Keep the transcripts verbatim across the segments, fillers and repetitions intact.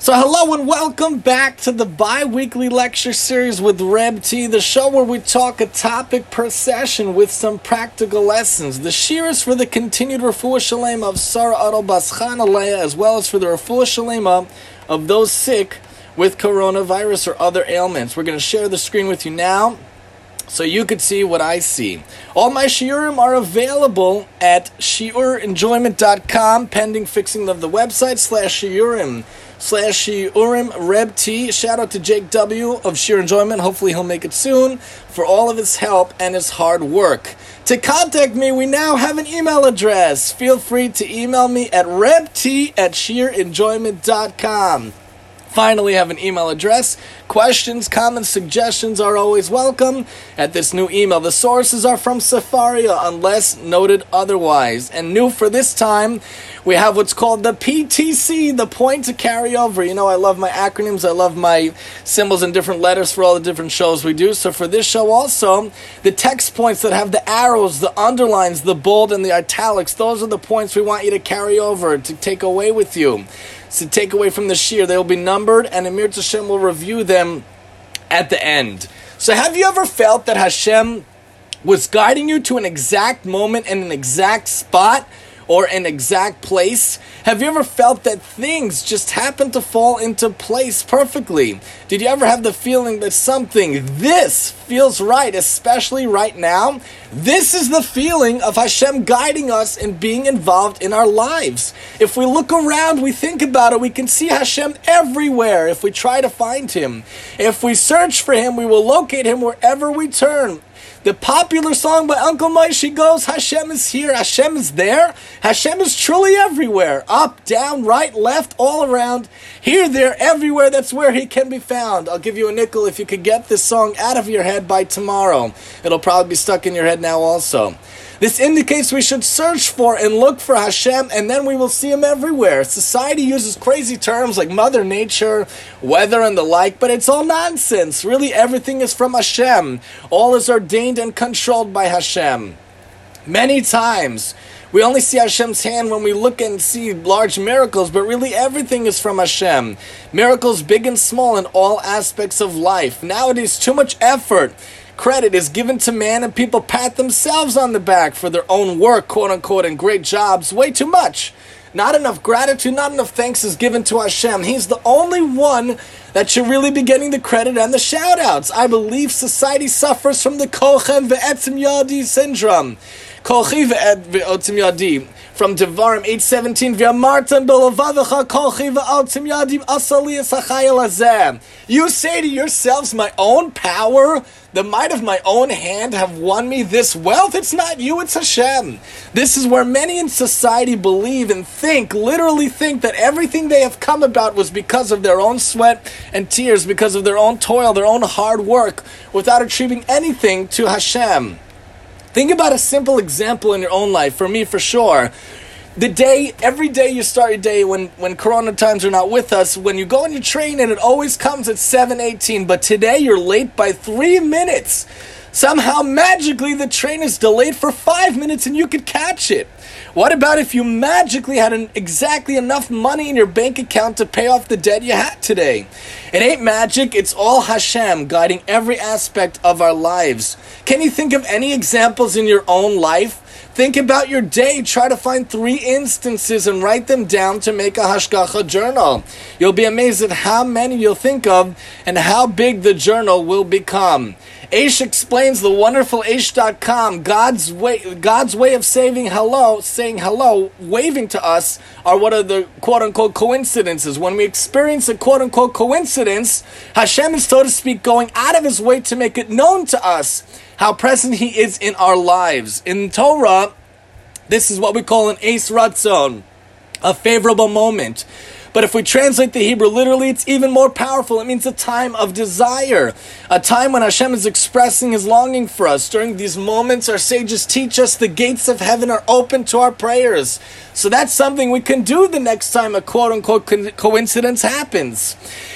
So hello and welcome back to the bi-weekly lecture series with Reb T, the show where we talk a topic per session with some practical lessons. The shir is for the continued refuah shalema of Sarah Adol Bas Chan Aleya, as well as for the refuah shalema of those sick with coronavirus or other ailments. We're going to share the screen with you now so you could see what I see. All my shiurim are available at shiur enjoyment dot com, pending fixing of the website, slash shiurim. slash Shiurim Reb T. Shout out to Jake W. of Sheer Enjoyment. Hopefully he'll make it soon, for all of his help and his hard work. To contact me, we now have an email address. Feel free to email me at rebt at sheer enjoyment dot com. Finally have an email address. Questions, comments, suggestions are always welcome at this new email. The sources are from Sefaria, unless noted otherwise. And new for this time, we have what's called the P T C, the point to carry over. You know, I love my acronyms. I love my symbols and different letters for all the different shows we do. So for this show also, the text points that have the arrows, the underlines, the bold, and the italics, those are the points we want you to carry over, to take away with you. To take away from the shir. They will be numbered, and Amir Tashem will review them at the end. So have you ever felt that Hashem was guiding you to an exact moment and an exact spot or an exact place? Have you ever felt that things just happen to fall into place perfectly? Did you ever have the feeling that something, this feels right, especially right now? This is the feeling of Hashem guiding us and being involved in our lives. If we look around, we think about it, we can see Hashem everywhere if we try to find Him. If we search for Him, we will locate Him wherever we turn. The popular song by Uncle Moshe goes, Hashem is here, Hashem is there. Hashem is truly everywhere. Up, down, right, left, all around. Here, there, everywhere, that's where He can be found. I'll give you a nickel if you could get this song out of your head by tomorrow. It'll probably be stuck in your head now also. This indicates we should search for and look for Hashem, and then we will see Him everywhere. Society uses crazy terms like Mother Nature, weather, and the like, but it's all nonsense. Really, everything is from Hashem. All is ordained and controlled by Hashem. Many times, we only see Hashem's hand when we look and see large miracles, but really everything is from Hashem. Miracles big and small in all aspects of life. Nowadays, too much effort, credit is given to man, and people pat themselves on the back for their own work, quote-unquote, and great jobs. Way too much. Not enough gratitude, not enough thanks is given to Hashem. He's the only one that should really be getting the credit and the shout-outs. I believe society suffers from the Kochi ve'etzim yadi syndrome. Kochi ve'etzim yadi. From Devarim eight seventeen, V'amartam b'levavecha kochi ve'etzim yadi asali esachayel hazeh. You say to yourselves, my own power, the might of my own hand have won me this wealth. It's not you, it's Hashem. This is where many in society believe and think, literally think, that everything they have come about was because of their own sweat and tears, because of their own toil, their own hard work, without attributing anything to Hashem. Think about a simple example in your own life, for me for sure. The day, every day you start your day when, when Corona times are not with us, when you go on your train and it always comes at seven eighteen, but today you're late by three minutes. Somehow, magically, the train is delayed for five minutes and you could catch it. What about if you magically had an, exactly enough money in your bank account to pay off the debt you had today? It ain't magic, it's all Hashem guiding every aspect of our lives. Can you think of any examples in your own life? Think about your day. Try to find three instances and write them down to make a hashgacha journal. You'll be amazed at how many you'll think of and how big the journal will become. Aish explains, the wonderful Aish dot com, God's way, God's way of saying hello, saying hello, waving to us, are what are the quote-unquote coincidences. When we experience a quote-unquote coincidence, Hashem is, so to speak, going out of His way to make it known to us how present He is in our lives. In Torah, this is what we call an Eis Ratzon, a favorable moment. But if we translate the Hebrew literally, it's even more powerful. It means a time of desire, a time when Hashem is expressing His longing for us. During these moments, our sages teach us the gates of heaven are open to our prayers. So that's something we can do the next time a quote-unquote co- coincidence happens.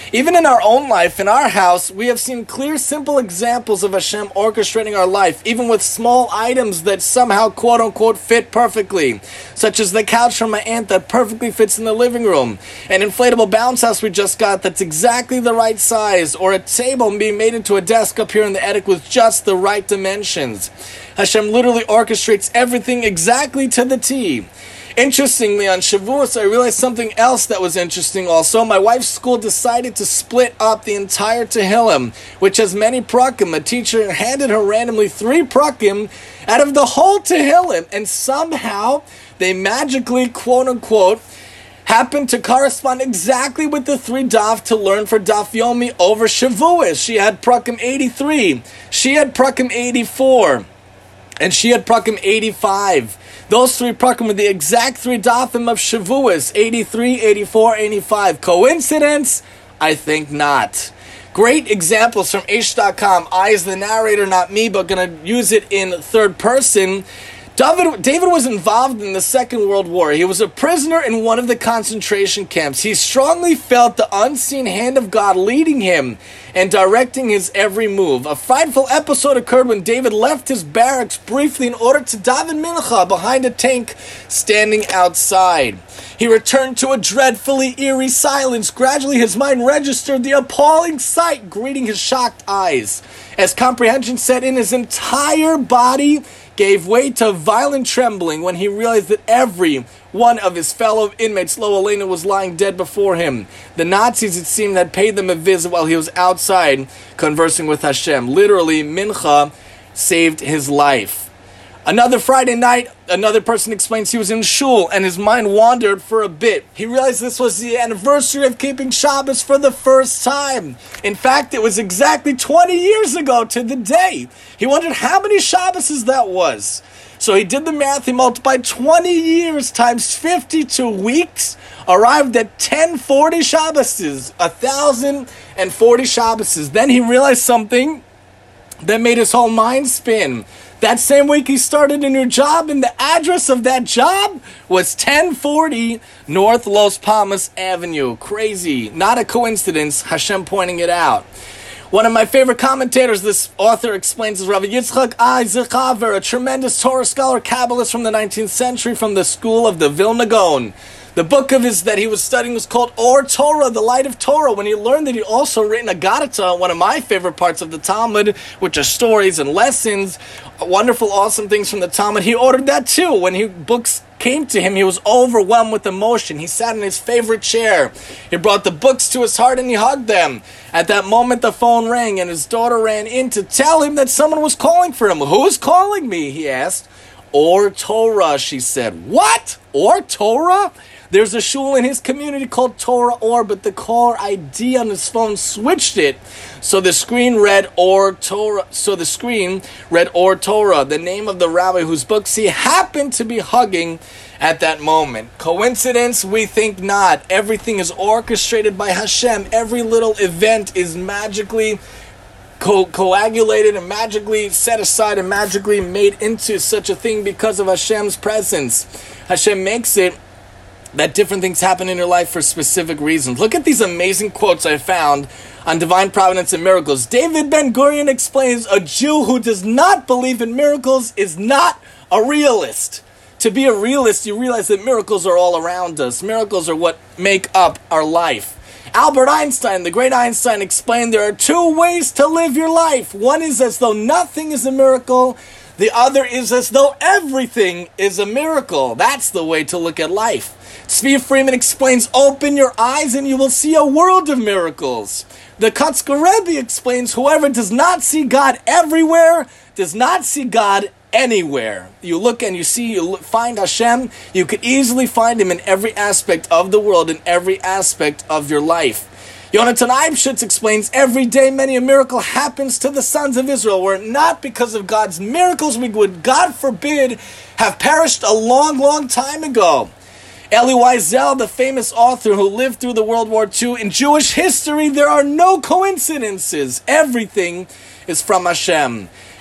Even in our own life, in our house, we have seen clear, simple examples of Hashem orchestrating our life, even with small items that somehow, quote-unquote, fit perfectly, such as the couch from my aunt that perfectly fits in the living room, an inflatable bounce house we just got that's exactly the right size, or a table being made into a desk up here in the attic with just the right dimensions. Hashem literally orchestrates everything exactly to the T. Interestingly, on Shavuos, I realized something else that was interesting also. My wife's school decided to split up the entire Tehillim, which has many prakim. A teacher handed her randomly three prakim out of the whole Tehillim, and somehow they magically, quote-unquote, happened to correspond exactly with the three daf to learn for Daf Yomi over Shavuos. She had prakim eighty-three, she had prakim eighty-four, and she had prakim eighty-five. Those three prakim were the exact three dafim of Shavuos, eighty-three, eighty-four, eighty-five. Coincidence? I think not. Great examples from Aish dot com. I, as the narrator, not me, but going to use it in third person. David, David was involved in the Second World War. He was a prisoner in one of the concentration camps. He strongly felt the unseen hand of God leading him and directing his every move. A frightful episode occurred when David left his barracks briefly in order to daven mincha behind a tank standing outside. He returned to a dreadfully eerie silence. Gradually his mind registered the appalling sight greeting his shocked eyes. As comprehension set in, his entire body gave way to violent trembling when he realized that every one of his fellow inmates, Lo Aleinu, was lying dead before him. The Nazis, it seemed, had paid them a visit while he was outside conversing with Hashem. Literally, mincha saved his life. Another Friday night, another person explains he was in shul and his mind wandered for a bit. He realized this was the anniversary of keeping Shabbos for the first time. In fact, it was exactly twenty years ago to the day. He wondered how many Shabboses that was. So he did the math, he multiplied twenty years times fifty-two weeks, arrived at ten forty Shabboses, one thousand forty Shabboses. Then he realized something that made his whole mind spin. That same week he started a new job, and the address of that job was ten forty North Los Palmas Avenue. Crazy. Not a coincidence, Hashem pointing it out. One of my favorite commentators, this author explains, is Rabbi Yitzchak I. Zichaver, a tremendous Torah scholar, Kabbalist from the nineteenth century from the school of the Vilna Gaon. The book of his that he was studying was called Or Torah, the Light of Torah. When he learned that he'd also written a Gadata, one of my favorite parts of the Talmud, which are stories and lessons, wonderful, awesome things from the Talmud, he ordered that too. When he books came to him, he was overwhelmed with emotion. He sat in his favorite chair. He brought the books to his heart and he hugged them. At that moment, the phone rang and his daughter ran in to tell him that someone was calling for him. Who's calling me? He asked. Or Torah, she said. What? Or Torah? There's a shul in his community called Torah Or, but the caller I D on his phone switched it, so the screen read Or Torah. So the screen read Or Torah, the name of the rabbi whose books he happened to be hugging at that moment. Coincidence? We think not. Everything is orchestrated by Hashem. Every little event is magically Co- coagulated and magically set aside and magically made into such a thing because of Hashem's presence. Hashem makes it that different things happen in your life for specific reasons. Look at these amazing quotes I found on divine providence and miracles. David Ben-Gurion explains, a Jew who does not believe in miracles is not a realist. To be a realist, you realize that miracles are all around us. Miracles are what make up our life. Albert Einstein, the great Einstein, explained there are two ways to live your life. One is as though nothing is a miracle. The other is as though everything is a miracle. That's the way to look at life. Zvi Freeman explains, open your eyes and you will see a world of miracles. The Kotzker Rebbe explains, whoever does not see God everywhere does not see God anywhere. You look and you see, you look, find Hashem, you could easily find Him in every aspect of the world, in every aspect of your life. Yonatan Eibschutz explains, every day many a miracle happens to the sons of Israel. Were it not because of God's miracles, we would, God forbid, have perished a long, long time ago. Elie Wiesel, the famous author who lived through the World War Two, in Jewish history there are no coincidences. Everything is from Hashem.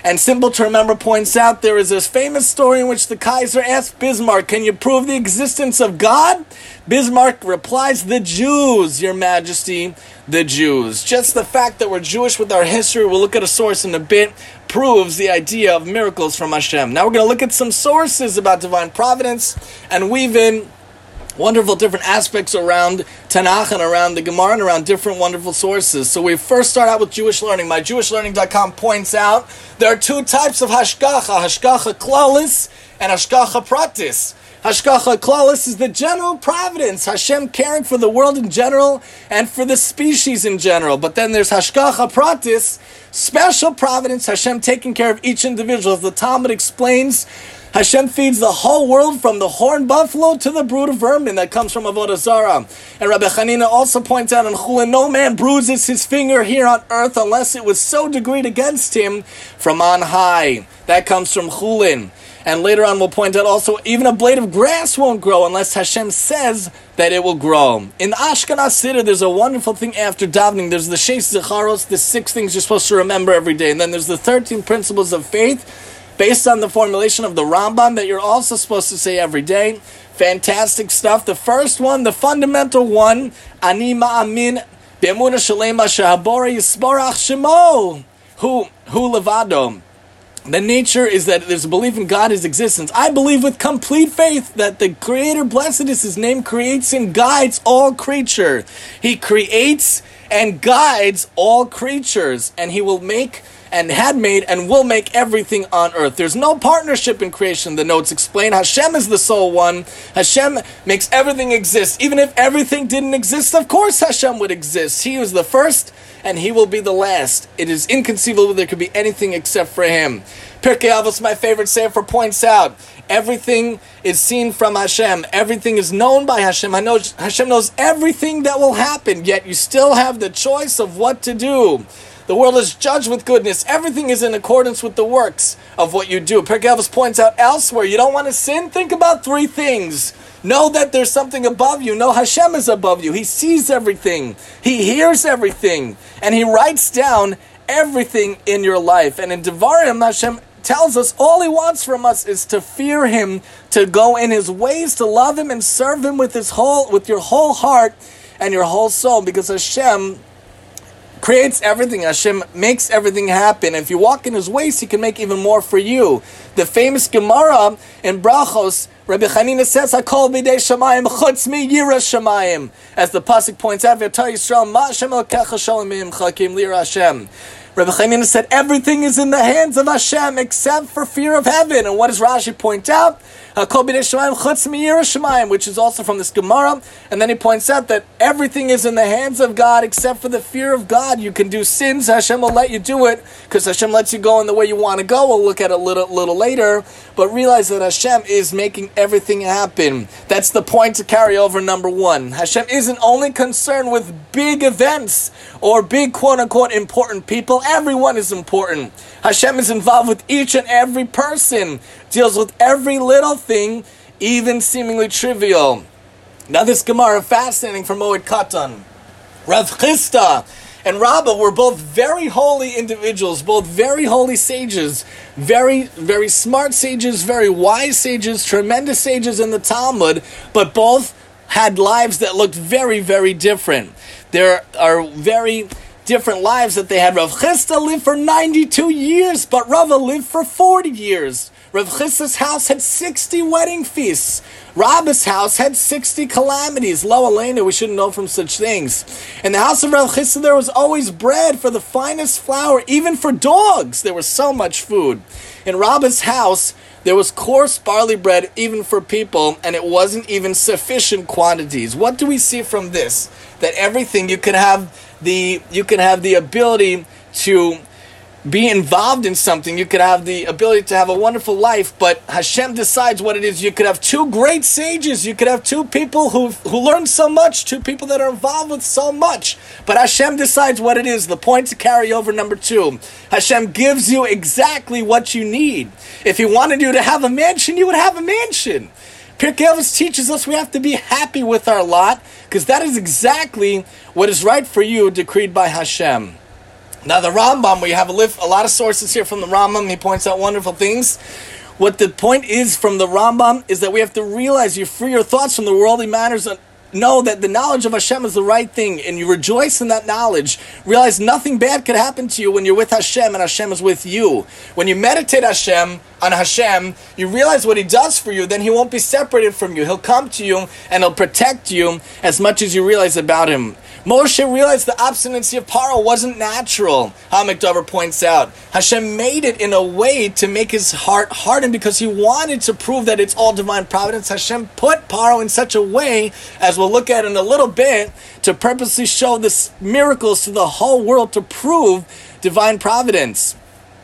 And Simple to Remember points out there is this famous story in which the Kaiser asked Bismarck, can you prove the existence of God? Bismarck replies, the Jews, Your Majesty, the Jews. Just the fact that we're Jewish with our history, we'll look at a source in a bit, proves the idea of miracles from Hashem. Now we're going to look at some sources about divine providence and weave in wonderful different aspects around Tanakh and around the Gemara and around different wonderful sources. So we first start out with Jewish Learning. My Jewish Learning dot com points out there are two types of Hashgacha, Hashgacha Klalis and Hashgacha Pratis. Hashgacha Klalis is the general providence, Hashem caring for the world in general and for the species in general. But then there's Hashgacha Pratis, special providence, Hashem taking care of each individual. As the Talmud explains, Hashem feeds the whole world from the horned buffalo to the brood of vermin that comes from Avodah Zarah. And Rabbi Hanina also points out in Chulin, no man bruises his finger here on earth unless it was so decreed against him from on high. That comes from Chulin. And later on we'll point out also, even a blade of grass won't grow unless Hashem says that it will grow. In the Ashkenaz Siddur, there's a wonderful thing after davening. There's the Sheis Zecharos, the six things you're supposed to remember every day. And then there's the thirteen principles of faith, based on the formulation of the Rambam that you're also supposed to say every day. Fantastic stuff. The first one, the fundamental one, Ani ma'amin be'emunah shalema shehabore yisborach shemo hu hu levado. The nature is that there's a belief in God, His existence. I believe with complete faith that the Creator, blessed is His name, creates and guides all creature. He creates and guides all creatures, and He will make and had made and will make everything on earth. There's no partnership in creation. The notes explain Hashem is the sole one. Hashem makes everything exist. Even if everything didn't exist, of course Hashem would exist. He was the first and He will be the last. It is inconceivable there could be anything except for Him. Pirkei Avos, my favorite sefer, points out everything is seen from Hashem. Everything is known by Hashem. I know Hashem knows everything that will happen, yet you still have the choice of what to do. The world is judged with goodness. Everything is in accordance with the works of what you do. Pirkei Avos points out elsewhere, you don't want to sin? Think about three things. Know that there's something above you. Know Hashem is above you. He sees everything. He hears everything. And He writes down everything in your life. And in Devarim, Hashem tells us all He wants from us is to fear Him, to go in His ways, to love Him and serve Him with His whole, with your whole heart and your whole soul, because Hashem creates everything. Hashem makes everything happen. If you walk in His ways, He can make even more for you. The famous Gemara in Brachos, Rabbi Hanina says, "Hakol b'dei shamayim chutz mi yira shamayim." As the pasuk points out, "V'yata Yisrael ma Hashem elokecha shalom chakim lira Hashem." Rabbi Hanina said, everything is in the hands of Hashem except for fear of heaven. And what does Rashi point out? Which is also from this Gemara. And then he points out that everything is in the hands of God except for the fear of God. You can do sins, Hashem will let you do it, because Hashem lets you go in the way you want to go. We'll look at it a little, little later. But realize that Hashem is making everything happen. That's the point to carry over, number one. Hashem isn't only concerned with big events or big quote-unquote important people. Everyone is important. Hashem is involved with each and every person, deals with every little thing, even seemingly trivial. Now this Gemara, fascinating from Moed Katan. Rav Chisda and Rabbah were both very holy individuals, both very holy sages, very, very smart sages, very wise sages, tremendous sages in the Talmud, but both had lives that looked very, very different. There are very different lives that they had. Rav Chisda lived for ninety-two years, but Rabbah lived for forty years. Rav Chisda's house had sixty wedding feasts. Rabbah's house had sixty calamities. Lo Aleinu, we shouldn't know from such things. In the house of Rav Chisda, there was always bread for the finest flour, even for dogs. There was so much food. In Rabbah's house, there was coarse barley bread even for people, and it wasn't even sufficient quantities. What do we see from this? That everything, you can have the you can have the ability to be involved in something. You could have the ability to have a wonderful life, but Hashem decides what it is. You could have two great sages. You could have two people who who learn so much, two people that are involved with so much. But Hashem decides what it is. The point to carry over, number two. Hashem gives you exactly what you need. If He wanted you to have a mansion, you would have a mansion. Pirkei Avos teaches us we have to be happy with our lot, because that is exactly what is right for you, decreed by Hashem. Now the Rambam, we have a, lift, a lot of sources here from the Rambam. He points out wonderful things. What the point is from the Rambam is that we have to realize you free your thoughts from the worldly matters. Know that the knowledge of Hashem is the right thing, and you rejoice in that knowledge. Realize nothing bad could happen to you when you're with Hashem and Hashem is with you. When you meditate Hashem on Hashem, you realize what He does for you, then He won't be separated from you. He'll come to you and He'll protect you as much as you realize about Him. Moshe realized the obstinacy of Paro wasn't natural. Hamikdavar points out, Hashem made it in a way to make his heart harden because He wanted to prove that it's all divine providence. Hashem put Paro in such a way, as we'll look at in a little bit, to purposely show the miracles to the whole world to prove divine providence.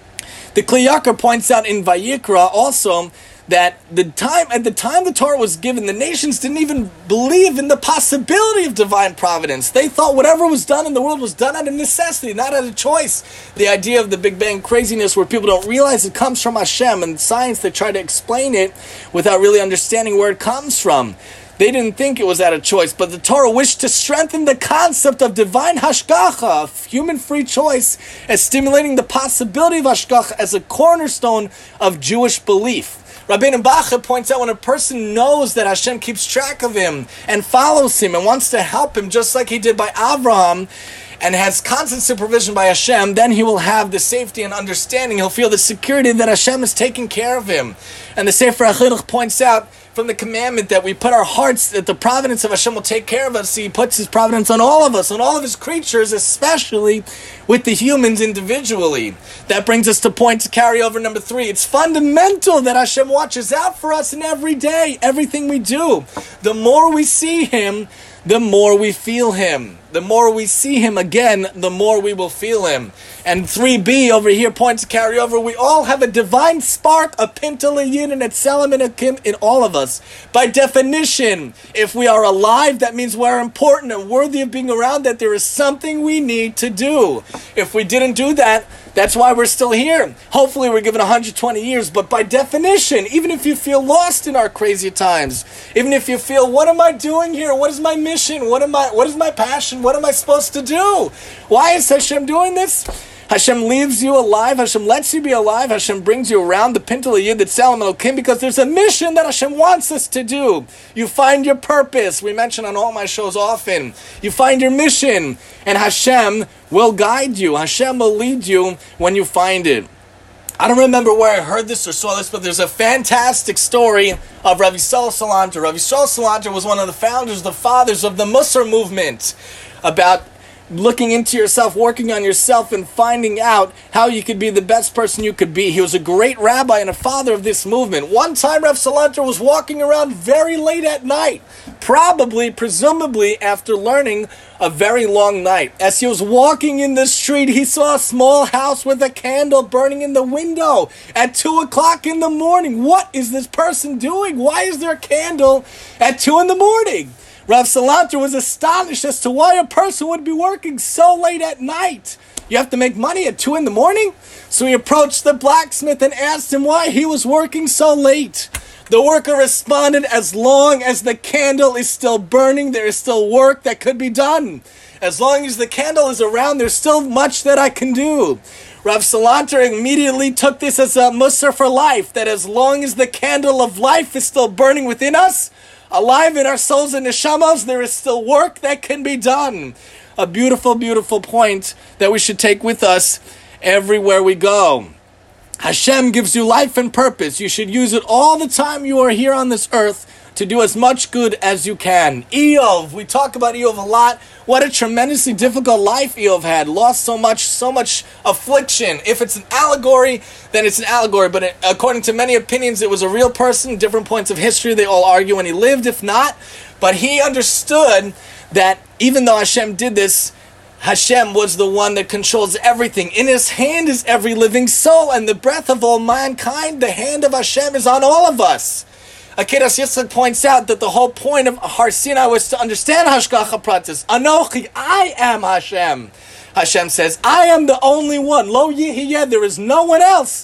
The Kli Yakar points out in Vayikra also that the time at the time the Torah was given, the nations didn't even believe in the possibility of divine providence. They thought whatever was done in the world was done out of necessity, not out of choice. The idea of the Big Bang craziness where people don't realize it comes from Hashem, and science, they try to explain it without really understanding where it comes from. They didn't think it was out of choice, but the Torah wished to strengthen the concept of divine hashgacha, of human free choice, as stimulating the possibility of hashgacha as a cornerstone of Jewish belief. Rabbeinu Bachya points out when a person knows that Hashem keeps track of him and follows him and wants to help him just like He did by Avraham, and has constant supervision by Hashem, then he will have the safety and understanding. He'll feel the security that Hashem is taking care of him. And the Sefer HaChinuch points out from the commandment that we put our hearts, that the providence of Hashem will take care of us. He puts His providence on all of us, on all of His creatures, especially with the humans individually. That brings us to point to carry over number three. It's fundamental that Hashem watches out for us in every day, everything we do. The more we see Him, the more we feel Him. The more we see Him again, the more we will feel Him. And three B over here, point to carry over. We all have a divine spark, a Pintel Yin and a Tselem and a Kim in all of us. By definition, if we are alive, that means we're important and worthy of being around, that there is something we need to do. If we didn't do that, that's why we're still here. Hopefully we're given one hundred twenty years, but by definition, even if you feel lost in our crazy times, even if you feel, what am I doing here? What is my mission? What am I, what is my passion? What am I supposed to do? Why is Hashem doing this? Hashem leaves you alive. Hashem lets you be alive. Hashem brings you around the Pintel Yid, the Tselem Elokim, because there's a mission that Hashem wants us to do. You find your purpose. We mention on all my shows often. You find your mission, and Hashem will guide you. Hashem will lead you when you find it. I don't remember where I heard this or saw this, but there's a fantastic story of Rav Yisrael Salanter. Rav Yisrael Salanter was one of the founders, the fathers of the Musar movement, about looking into yourself, working on yourself, and finding out how you could be the best person you could be. He was a great rabbi and a father of this movement. One time, Rav Salanter was walking around very late at night, probably, presumably, after learning a very long night. As he was walking in the street, he saw a small house with a candle burning in the window at two o'clock in the morning. What is this person doing? Why is there a candle at two in the morning? Rav Salanter was astonished as to why a person would be working so late at night. You have to make money at two in the morning? So he approached the blacksmith and asked him why he was working so late. The worker responded, as long as the candle is still burning, there is still work that could be done. As long as the candle is around, there's still much that I can do. Rav Salanter immediately took this as a musar for life, that as long as the candle of life is still burning within us, alive in our souls and neshamas, there is still work that can be done. A beautiful, beautiful point that we should take with us everywhere we go. Hashem gives you life and purpose. You should use it all the time you are here on this earth to do as much good as you can. Eov, we talk about Eov a lot. What a tremendously difficult life Eov had. Lost so much, so much affliction. If it's an allegory, then it's an allegory. But it, according to many opinions, it was a real person. Different points of history, they all argue when he lived, if not. But he understood that even though Hashem did this, Hashem was the one that controls everything. In His hand is every living soul, and the breath of all mankind, the hand of Hashem is on all of us. Akedas Yitzchak points out that the whole point of Har Sinai was to understand Hashgacha Pratis. Anochi, I am Hashem. Hashem says, I am the only one. Lo Yihiyeh, there is no one else.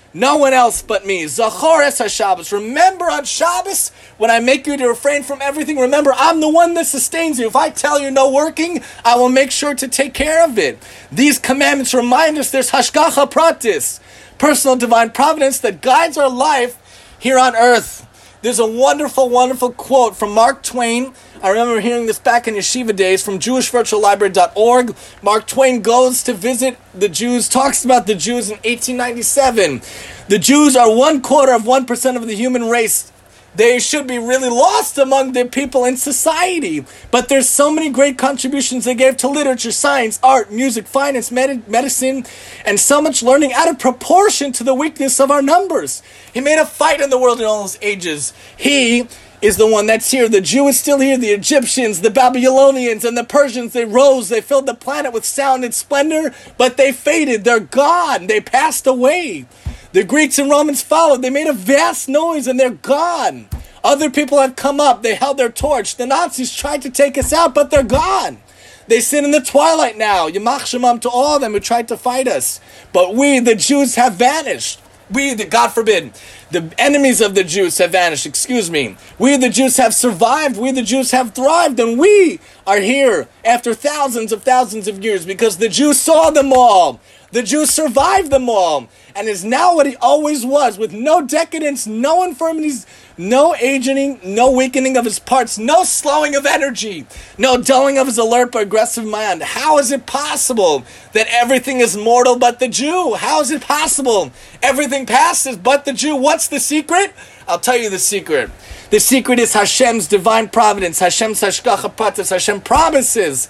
No one else but me. Zachor es HaShabbos. Remember on Shabbos, when I make you to refrain from everything, remember I'm the one that sustains you. If I tell you no working, I will make sure to take care of it. These commandments remind us there's Hashgacha Pratis, personal divine providence that guides our life here on earth. There's a wonderful, wonderful quote from Mark Twain. I remember hearing this back in yeshiva days from Jewish Virtual Library dot org. Mark Twain goes to visit the Jews, talks about the Jews in eighteen ninety-seven. The Jews are one quarter of one percent of the human race. They should be really lost among the people in society. But there's so many great contributions they gave to literature, science, art, music, finance, med- medicine, and so much learning out of proportion to the weakness of our numbers. He made a fight in the world in all his ages. He is the one that's here. The Jew is still here. The Egyptians, the Babylonians, and the Persians, they rose. They filled the planet with sound and splendor, but they faded. They're gone. They passed away. The Greeks and Romans followed. They made a vast noise and they're gone. Other people have come up. They held their torch. The Nazis tried to take us out, but they're gone. They sit in the twilight now. Yamach Shemam to all of them who tried to fight us. But we, the Jews, have vanished. We, the, God forbid, the enemies of the Jews have vanished, excuse me. We, the Jews, have survived. We, the Jews, have thrived. And we are here after thousands of thousands of years because the Jews saw them all. The Jews survived them all and is now what he always was, with no decadence, no infirmities, no aging, no weakening of his parts, no slowing of energy, no dulling of his alert but aggressive mind. How is it possible that everything is mortal but the Jew? How is it possible everything passes but the Jew? What's the secret? I'll tell you the secret. The secret is Hashem's divine providence, Hashem's hashgacha pratis. Hashem promises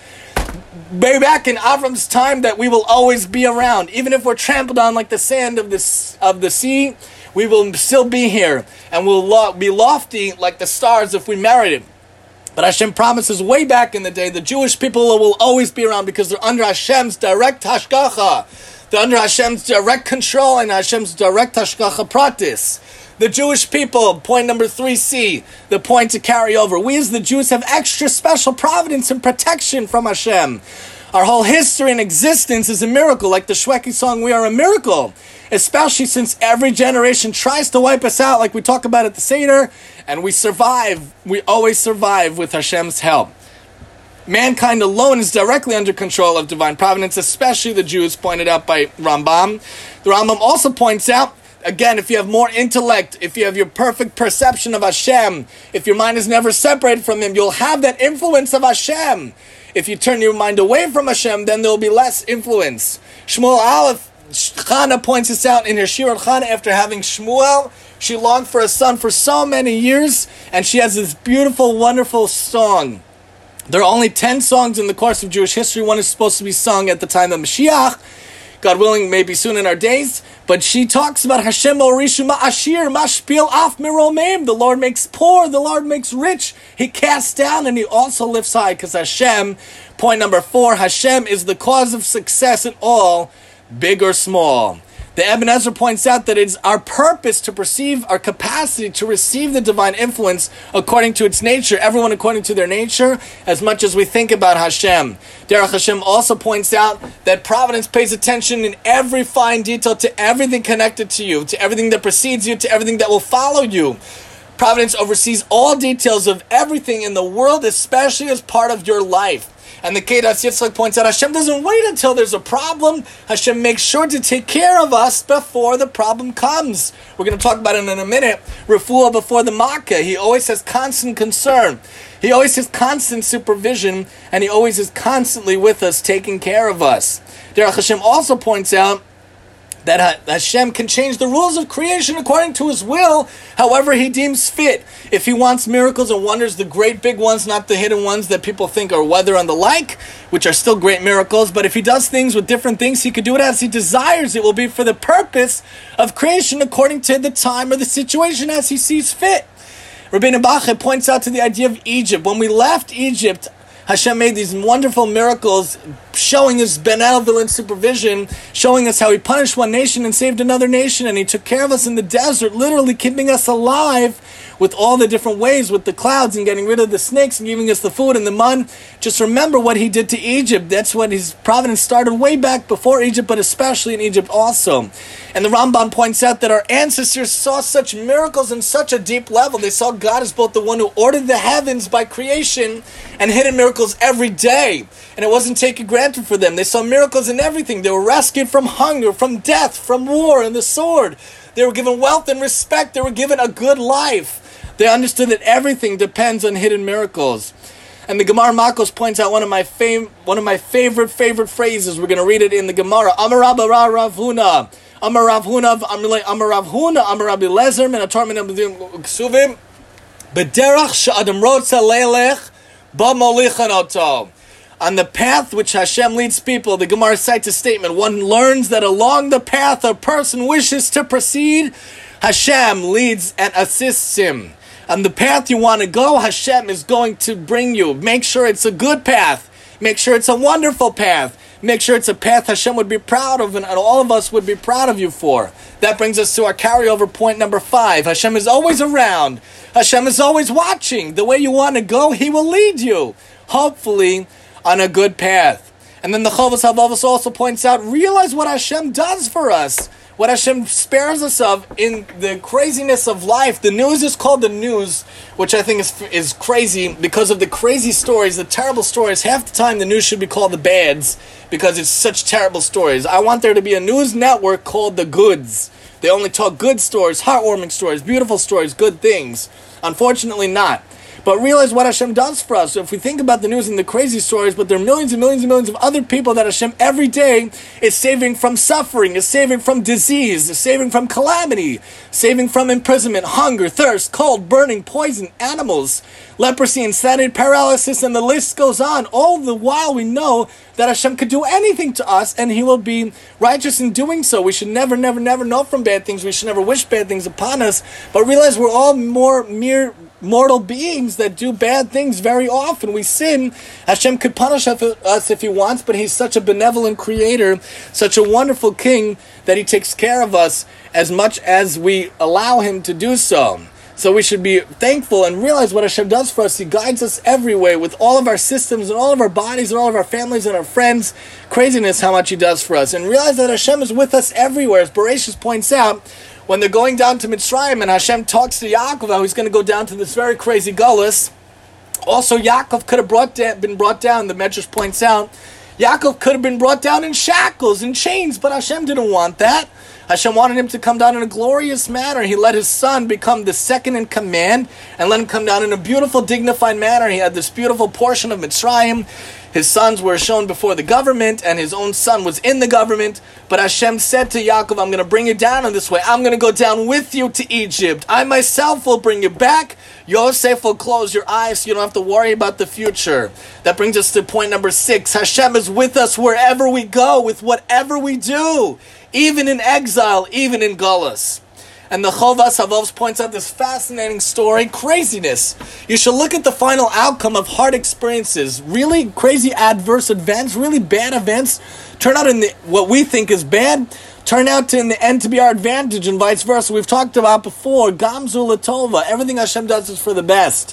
way back in Avram's time that we will always be around. Even if we're trampled on like the sand of the, of the sea, we will still be here. And we'll lo- be lofty like the stars if we merit it. But Hashem promises way back in the day, the Jewish people will always be around because they're under Hashem's direct hashgacha. They're under Hashem's direct control and Hashem's direct hashgacha pratis. The Jewish people, point number three C, the point to carry over. We as the Jews have extra special providence and protection from Hashem. Our whole history and existence is a miracle, like the Shweki song, we are a miracle. Especially since every generation tries to wipe us out, like we talk about at the Seder, and we survive. We always survive with Hashem's help. Mankind alone is directly under control of divine providence, especially the Jews, pointed out by Rambam. The Rambam also points out, again, if you have more intellect, if you have your perfect perception of Hashem, if your mind is never separated from Him, you'll have that influence of Hashem. If you turn your mind away from Hashem, then there will be less influence. Shmuel Aleph, Chana points this out in her Shir on Chana. After having Shmuel, she longed for a son for so many years, and she has this beautiful, wonderful song. There are only ten songs in the course of Jewish history. One is supposed to be sung at the time of Mashiach. God willing, maybe soon in our days. But she talks about Hashem Orishu Ma'ashir Mashpil Af Miromeim. The Lord makes poor, the Lord makes rich. He casts down and He also lifts high. Because Hashem, point number four, Hashem is the cause of success in all, big or small. The Ibn Ezra points out that it's our purpose to perceive, our capacity to receive the divine influence according to its nature, everyone according to their nature, as much as we think about Hashem. Derech Hashem also points out that providence pays attention in every fine detail to everything connected to you, to everything that precedes you, to everything that will follow you. Providence oversees all details of everything in the world, especially as part of your life. And the Kedas Yitzchak points out, Hashem doesn't wait until there's a problem. Hashem makes sure to take care of us before the problem comes. We're going to talk about it in a minute. Refuah before the Makkah. He always has constant concern. He always has constant supervision. And He always is constantly with us, taking care of us. Derech Hashem also points out that Hashem can change the rules of creation according to His will, however He deems fit. If He wants miracles and wonders, the great big ones, not the hidden ones that people think are weather and the like, which are still great miracles, but if He does things with different things, He could do it as He desires. It will be for the purpose of creation according to the time or the situation as He sees fit. Rabbeinu Bachya points out to the idea of Egypt. When we left Egypt, Hashem made these wonderful miracles, showing His benevolent supervision, showing us how He punished one nation and saved another nation, and He took care of us in the desert, literally keeping us alive with all the different ways, with the clouds and getting rid of the snakes and giving us the food and the mun. Just remember what He did to Egypt. That's what His providence started way back before Egypt, but especially in Egypt also. And the Ramban points out that our ancestors saw such miracles in such a deep level. They saw God as both the one who ordered the heavens by creation and hidden miracles every day. And it wasn't taken granted for them. They saw miracles in everything. They were rescued from hunger, from death, from war and the sword. They were given wealth and respect. They were given a good life. They understood that everything depends on hidden miracles. And the Gemara Makos points out one of my fam- one of my favorite, favorite phrases. We're going to read it in the Gemara. Amar Rabba Rav Huna. Amar Rav Huna, Amar Rav Huna, Amar Rabbi Lezer, min atar min ksuvim, b'derach she'adam rotza leilech, b'molichan oto. On the path which Hashem leads people, the Gemara cites a statement. One learns that along the path a person wishes to proceed, Hashem leads and assists him. On the path you want to go, Hashem is going to bring you. Make sure it's a good path. Make sure it's a wonderful path. Make sure it's a path Hashem would be proud of and all of us would be proud of you for. That brings us to our carryover point number five. Hashem is always around. Hashem is always watching. The way you want to go, He will lead you. Hopefully on a good path. And then the Chovos HaLevavos also points out, realize what Hashem does for us. What Hashem spares us of in the craziness of life. The news is called the news, which I think is is crazy because of the crazy stories, the terrible stories. Half the time the news should be called the bads because it's such terrible stories. I want there to be a news network called the goods. They only talk good stories, heartwarming stories, beautiful stories, good things. Unfortunately not. But realize what Hashem does for us. So if we think about the news and the crazy stories, but there are millions and millions and millions of other people that Hashem every day is saving from suffering, is saving from disease, is saving from calamity, saving from imprisonment, hunger, thirst, cold, burning, poison, animals, leprosy, insanity, paralysis, and the list goes on. All the while we know that Hashem could do anything to us and He will be righteous in doing so. We should never, never, never know from bad things. We should never wish bad things upon us. But realize we're all more mere mortal beings that do bad things very often. We sin. Hashem could punish us if He wants, but He's such a benevolent creator, such a wonderful king, that He takes care of us as much as we allow Him to do so. So we should be thankful and realize what Hashem does for us. He guides us everywhere with all of our systems and all of our bodies and all of our families and our friends. Craziness how much He does for us. And realize that Hashem is with us everywhere. As Bereshis points out, when they're going down to Mitzrayim and Hashem talks to Yaakov how he's going to go down to this very crazy gullus. Also, Yaakov could have brought da- been brought down, the Medrash points out. Yaakov could have been brought down in shackles and chains, but Hashem didn't want that. Hashem wanted him to come down in a glorious manner. He let his son become the second in command and let him come down in a beautiful, dignified manner. He had this beautiful portion of Mitzrayim. His sons were shown before the government, and his own son was in the government. But Hashem said to Yaakov, I'm going to bring you down in this way. I'm going to go down with you to Egypt. I myself will bring you back. Yosef will close your eyes so you don't have to worry about the future. That brings us to point number six. Hashem is with us wherever we go, with whatever we do, even in exile, even in Gullus. And the Chovos HaLevavos points out this fascinating story, craziness. You should look at the final outcome of hard experiences. Really crazy adverse events, really bad events, turn out in the, what we think is bad, turn out to in the end to be our advantage and vice versa. We've talked about before, Gamzu Latova, everything Hashem does is for the best.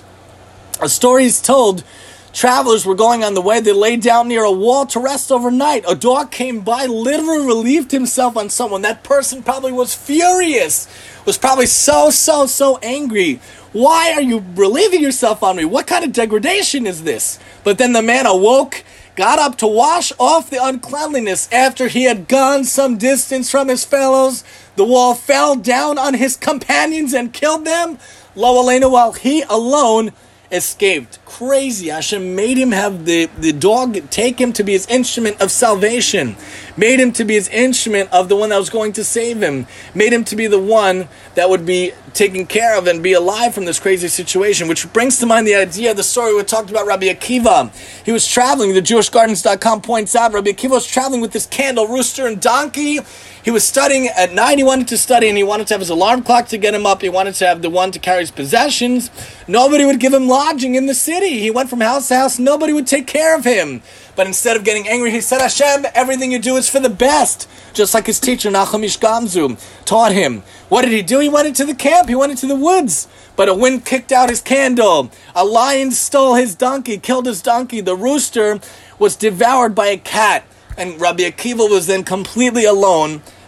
A story is told, travelers were going on the way, they laid down near a wall to rest overnight. A dog came by, literally relieved himself on someone. That person probably was furious, was probably so, so, so angry. Why are you relieving yourself on me? What kind of degradation is this? But then the man awoke, got up to wash off the uncleanliness after he had gone some distance from his fellows. The wall fell down on his companions and killed them. Lo aleinu, while he alone escaped. Crazy. Hashem made him have the, the dog take him to be his instrument of salvation. Made him to be his instrument of the one that was going to save him. Made him to be the one that would be taken care of and be alive from this crazy situation. Which brings to mind the idea of the story we talked about Rabbi Akiva. He was traveling, the Jewish Gardens dot com points out, Rabbi Akiva was traveling with this candle, rooster, and donkey. He was studying at night, he wanted to study, and he wanted to have his alarm clock to get him up. He wanted to have the one to carry his possessions. Nobody would give him lodging in the city. He went from house to house. Nobody would take care of him. But instead of getting angry, he said, Hashem, everything you do is for the best. Just like his teacher, Nachum Ish Gamzu, taught him. What did he do? He went into the camp. He went into the woods. But a wind kicked out his candle. A lion stole his donkey, killed his donkey. The rooster was devoured by a cat. And Rabbi Akiva was then completely alone,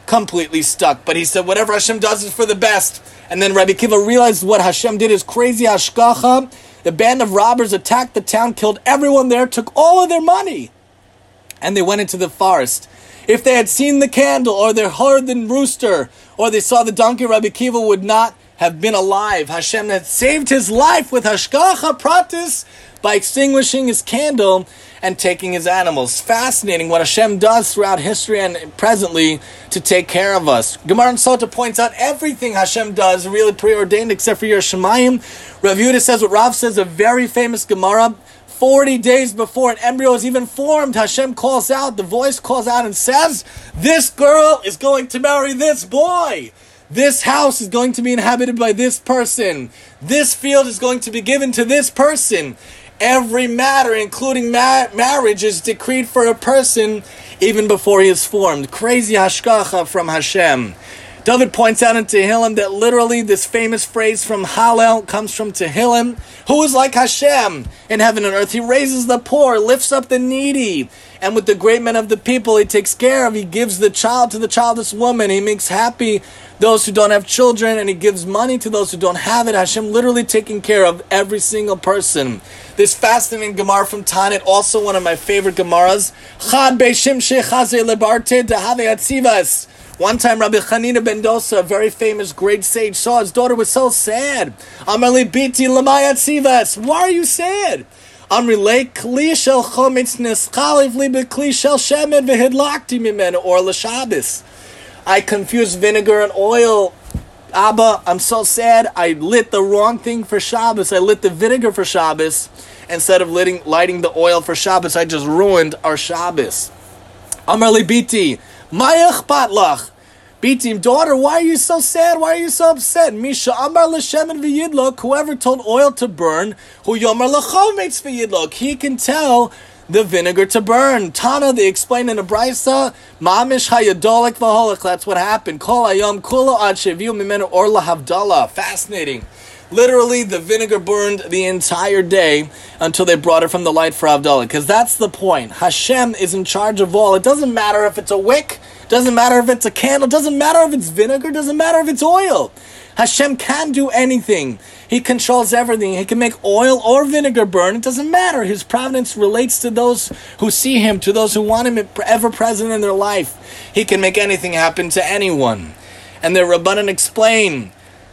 completely stuck. But he said, whatever Hashem does is for the best. And then Rabbi Akiva realized what Hashem did is crazy hashgacha. The band of robbers attacked the town, killed everyone there, took all of their money, and they went into the forest. If they had seen the candle, or they heard the rooster, or they saw the donkey, Rabbi Akiva would not have been alive. Hashem had saved his life with hashgacha pratis by extinguishing his candle and taking his animals. Fascinating what Hashem does throughout history and presently to take care of us. Gemara and Sota points out everything Hashem does really preordained except for Yerushalayim. Rav Yehuda says what Rav says, a very famous Gemara. Forty days before an embryo is even formed, Hashem calls out, the voice calls out and says, this girl is going to marry this boy. This house is going to be inhabited by this person. This field is going to be given to this person. Every matter, including ma- marriage, is decreed for a person even before he is formed. Crazy hashgacha from Hashem. David points out in Tehillim that literally this famous phrase from Hallel comes from Tehillim. Who is like Hashem in heaven and earth? He raises the poor, lifts up the needy. And with the great men of the people he takes care of. He gives the child to the childless woman. He makes happy those who don't have children. And he gives money to those who don't have it. Hashem literally taking care of every single person. This fascinating Gemara from Tanit, also one of my favorite Gemaras. Chad be'shim shechaze lebarte dehave atzivas. One time, Rabbi Chanina ben Dosa, a very famous great sage, saw his daughter was so sad. Amar li biti lamay atzivas. Why are you sad? Amri le kli shel chometz neschaliv li bekli shel shemed vehidlakti mimenu or l'shabis. I confused vinegar and oil. Abba, I'm so sad. I lit the wrong thing for Shabbos. I lit the vinegar for Shabbos instead of lighting, lighting the oil for Shabbos. I just ruined our Shabbos. Amar li biti. Mayach batlach. Bitim, daughter, why are you so sad? Why are you so upset? Misha amar l'shemen v'yidlok. Whoever told oil to burn, hu yomar l'chometz v'yidlok. He can tell the vinegar to burn. Tana, they explain in a brisa, mamish hayadolek v'holech. That's what happened. Kol hayom kula ad sheviu mimenu or lahavdala. Fascinating. Literally, the vinegar burned the entire day until they brought it from the light for Havdalah. Because that's the point. Hashem is in charge of all. It doesn't matter if it's a wick. Doesn't matter if it's a candle. Doesn't matter if it's vinegar. Doesn't matter if it's oil. Hashem can do anything. He controls everything. He can make oil or vinegar burn. It doesn't matter. His providence relates to those who see him, to those who want him ever present in their life. He can make anything happen to anyone. And the Rabbanan explain,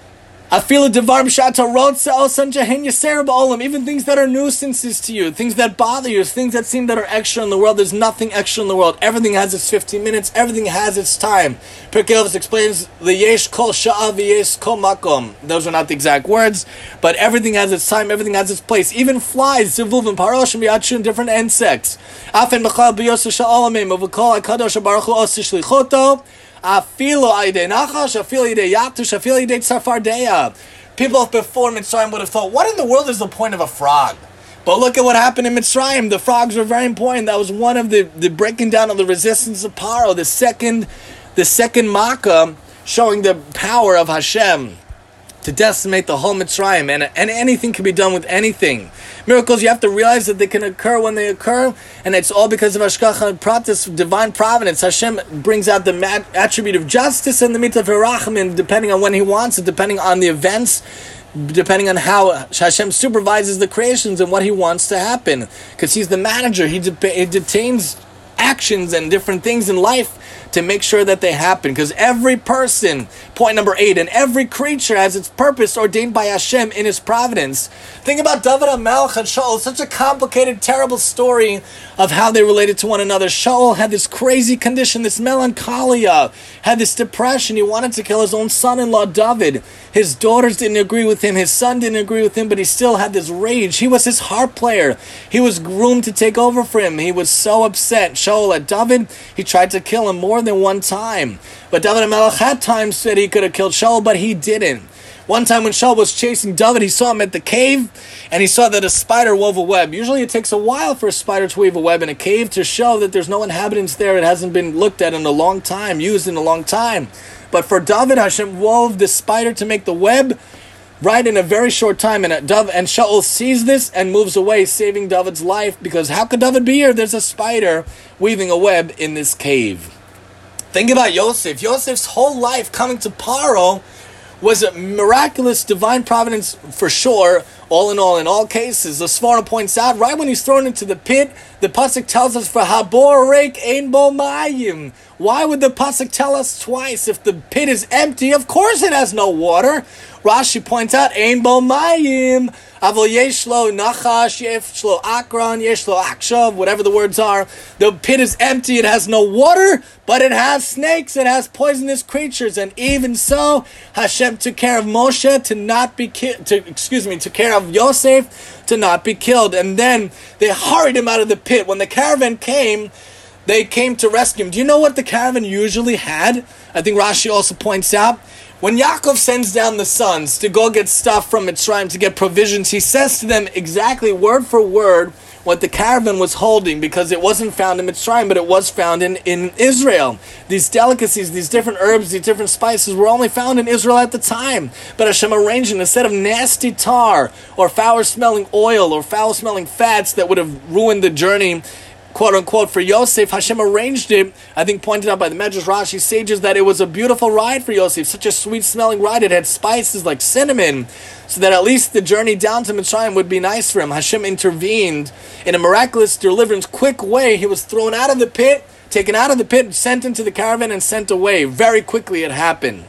even things that are nuisances to you, things that bother you, things that seem that are extra in the world, there's nothing extra in the world. Everything has its fifteen minutes, everything has its time. Pirkei Avos explains the yesh kol sha'a v'yesh kol makom. Those are not the exact words, but everything has its time, everything has its place. Even flies, zivuvim, paroshim, yachshun, different insects. Afen mechal b'yoseh sha'olamim, uv'kol hakadosh baruch hu os tishlichoto. Afilo aidei nachash, afilo aidei yatush, afilo aidei tzarfardeya. People before Mitzrayim would have thought, what in the world is the point of a frog? But look at what happened in Mitzrayim. The frogs were very important. That was one of the, the breaking down of the resistance of Paro. The second, the second Makkah showing the power of Hashem to decimate the whole Mitzrayim. And, and anything can be done with anything. Miracles, you have to realize that they can occur when they occur, and it's all because of Hashgacha Pratis, divine providence. Hashem brings out the mat- attribute of justice and the mitzvah Rachamim, depending on when He wants it, depending on the events, depending on how Hashem supervises the creations and what He wants to happen. Because He's the manager. He, de- he detains actions and different things in life to make sure that they happen. Because every person, point number eight, and every creature has its purpose ordained by Hashem in His providence. Think about David HaMelech and Shaul. Such a complicated, terrible story of how they related to one another. Shaul had this crazy condition, this melancholia, had this depression. He wanted to kill his own son-in-law, David. His daughters didn't agree with him. His son didn't agree with him, but he still had this rage. He was his harp player. He was groomed to take over for him. He was so upset. Shaul at David, he tried to kill him more than one time. But David HaMelech had times said he could have killed Shaul, but he didn't. One time when Shaul was chasing David, he saw him at the cave, and he saw that a spider wove a web. Usually it takes a while for a spider to weave a web in a cave to show that there's no inhabitants there. It hasn't been looked at in a long time, used in a long time. But for David, Hashem wove the spider to make the web right in a very short time. And Dav and Shaul sees this and moves away, saving David's life, because how could David be here? There's a spider weaving a web in this cave. Think about Yosef. Yosef's whole life coming to Paro was a miraculous divine providence for sure, all in all, in all cases. The Sforno points out, right when he's thrown into the pit, the Pasuk tells us, for Habor Reik Ein Bo Mayim. Why would the Pasuk tell us twice? If the pit is empty, of course it has no water. Rashi points out, Ein Bo Mayim. Avol yesh lo nachash, yesh lo akron, yesh lo akshav, whatever the words are. The pit is empty, it has no water, but it has snakes, it has poisonous creatures, and even so, Hashem took care of Moshe to not be killed, to, excuse me, took care of Yosef to not be killed, and then they hurried him out of the pit. When the caravan came, they came to rescue him. Do you know what the caravan usually had? I think Rashi also points out, when Yaakov sends down the sons to go get stuff from Mitzrayim, to get provisions, he says to them exactly word for word what the caravan was holding, because it wasn't found in Mitzrayim, but it was found in, in Israel. These delicacies, these different herbs, these different spices were only found in Israel at the time. But Hashem arranged it, instead of nasty tar or foul-smelling oil or foul-smelling fats that would have ruined the journey, quote unquote, for Yosef, Hashem arranged it, I think pointed out by the Medrash Rashi sages, that it was a beautiful ride for Yosef, such a sweet smelling ride. It had spices like cinnamon, so that at least the journey down to Mitzrayim would be nice for him. Hashem intervened in a miraculous deliverance, quick way. He was thrown out of the pit, taken out of the pit, sent into the caravan, and sent away. Very quickly it happened.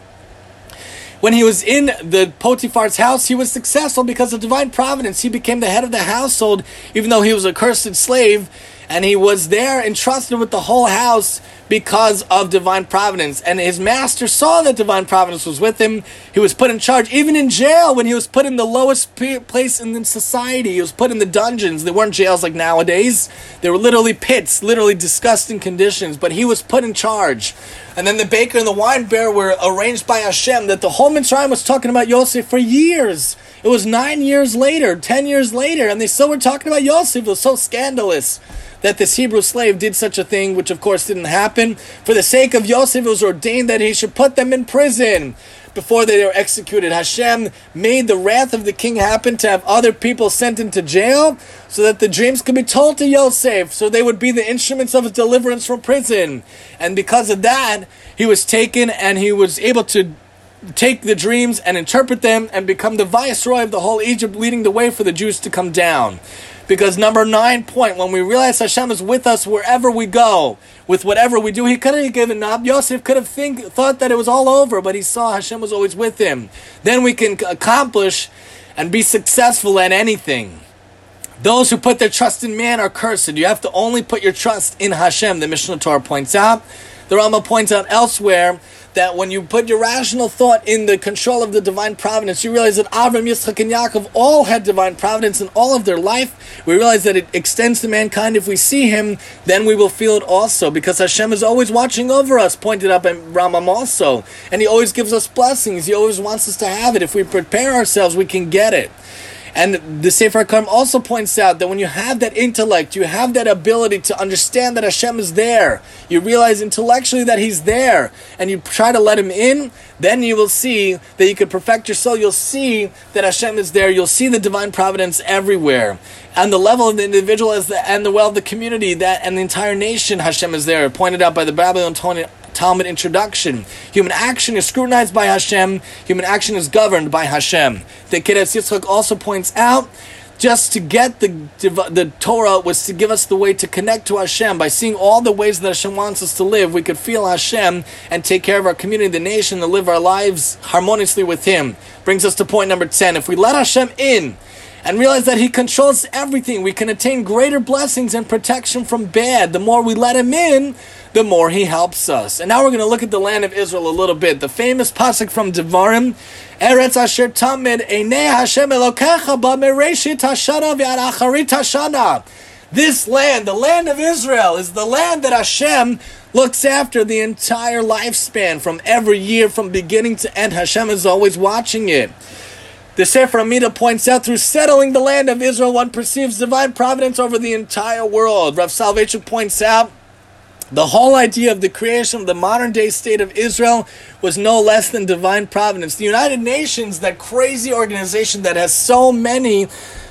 When he was in the Potiphar's house, he was successful because of divine providence. He became the head of the household, even though he was a cursed slave. And he was there entrusted with the whole house because of divine providence. And his master saw that divine providence was with him. He was put in charge, even in jail, when he was put in the lowest place in the society. He was put in the dungeons. They weren't jails like nowadays. They were literally pits, literally disgusting conditions. But he was put in charge. And then the baker and the wine bearer were arranged by Hashem, that the whole Mitzrayim was talking about Yosef for years. It was nine years later, ten years later, and they still were talking about Yosef. It was so scandalous that this Hebrew slave did such a thing, which of course didn't happen. For the sake of Yosef, it was ordained that he should put them in prison before they were executed. Hashem made the wrath of the king happen to have other people sent into jail so that the dreams could be told to Yosef, so they would be the instruments of his deliverance from prison. And because of that, he was taken and he was able to take the dreams and interpret them and become the viceroy of the whole Egypt, leading the way for the Jews to come down. Because number nine point, when we realize Hashem is with us wherever we go, with whatever we do, he could have given up. Yosef could have think, thought that it was all over, but he saw Hashem was always with him. Then we can accomplish and be successful at anything. Those who put their trust in man are cursed. You have to only put your trust in Hashem, the Mishnah Torah points out. The Rama points out elsewhere that when you put your rational thought in the control of the divine providence, you realize that Avram, Yitzchak, and Yaakov all had divine providence in all of their life. We realize that it extends to mankind. If we see him, then we will feel it also, because Hashem is always watching over us, pointed out by Rambam also. And he always gives us blessings. He always wants us to have it. If we prepare ourselves, we can get it. And the Sefer HaKarim also points out that when you have that intellect, you have that ability to understand that Hashem is there, you realize intellectually that He's there, and you try to let Him in, then you will see that you can perfect your soul. You'll see that Hashem is there. You'll see the divine providence everywhere. And the level of the individual as the, and the well of the community, that and the entire nation, Hashem is there. Pointed out by the Babylon Talmud introduction. Human action is scrutinized by Hashem. Human action is governed by Hashem. The Keres Yitzchak also points out, just to get the the Torah was to give us the way to connect to Hashem. By seeing all the ways that Hashem wants us to live, we could feel Hashem and take care of our community, the nation, and live our lives harmoniously with Him. Brings us to point number ten. If we let Hashem in and realize that He controls everything, we can attain greater blessings and protection from bad. The more we let Him in, the more He helps us. And now we're going to look at the land of Israel a little bit. The famous pasuk from Devarim, Eretz Asher Tamid Einei Hashem Elokecha Ba Mereshit Hashana V'Ad Acharit Hashana. This land, the land of Israel, is the land that Hashem looks after the entire lifespan, from every year, from beginning to end. Hashem is always watching it. The Sefer Amida points out, through settling the land of Israel, one perceives divine providence over the entire world. Rav Soloveitchik points out, the whole idea of the creation of the modern-day state of Israel was no less than divine providence. The United Nations, that crazy organization that has so many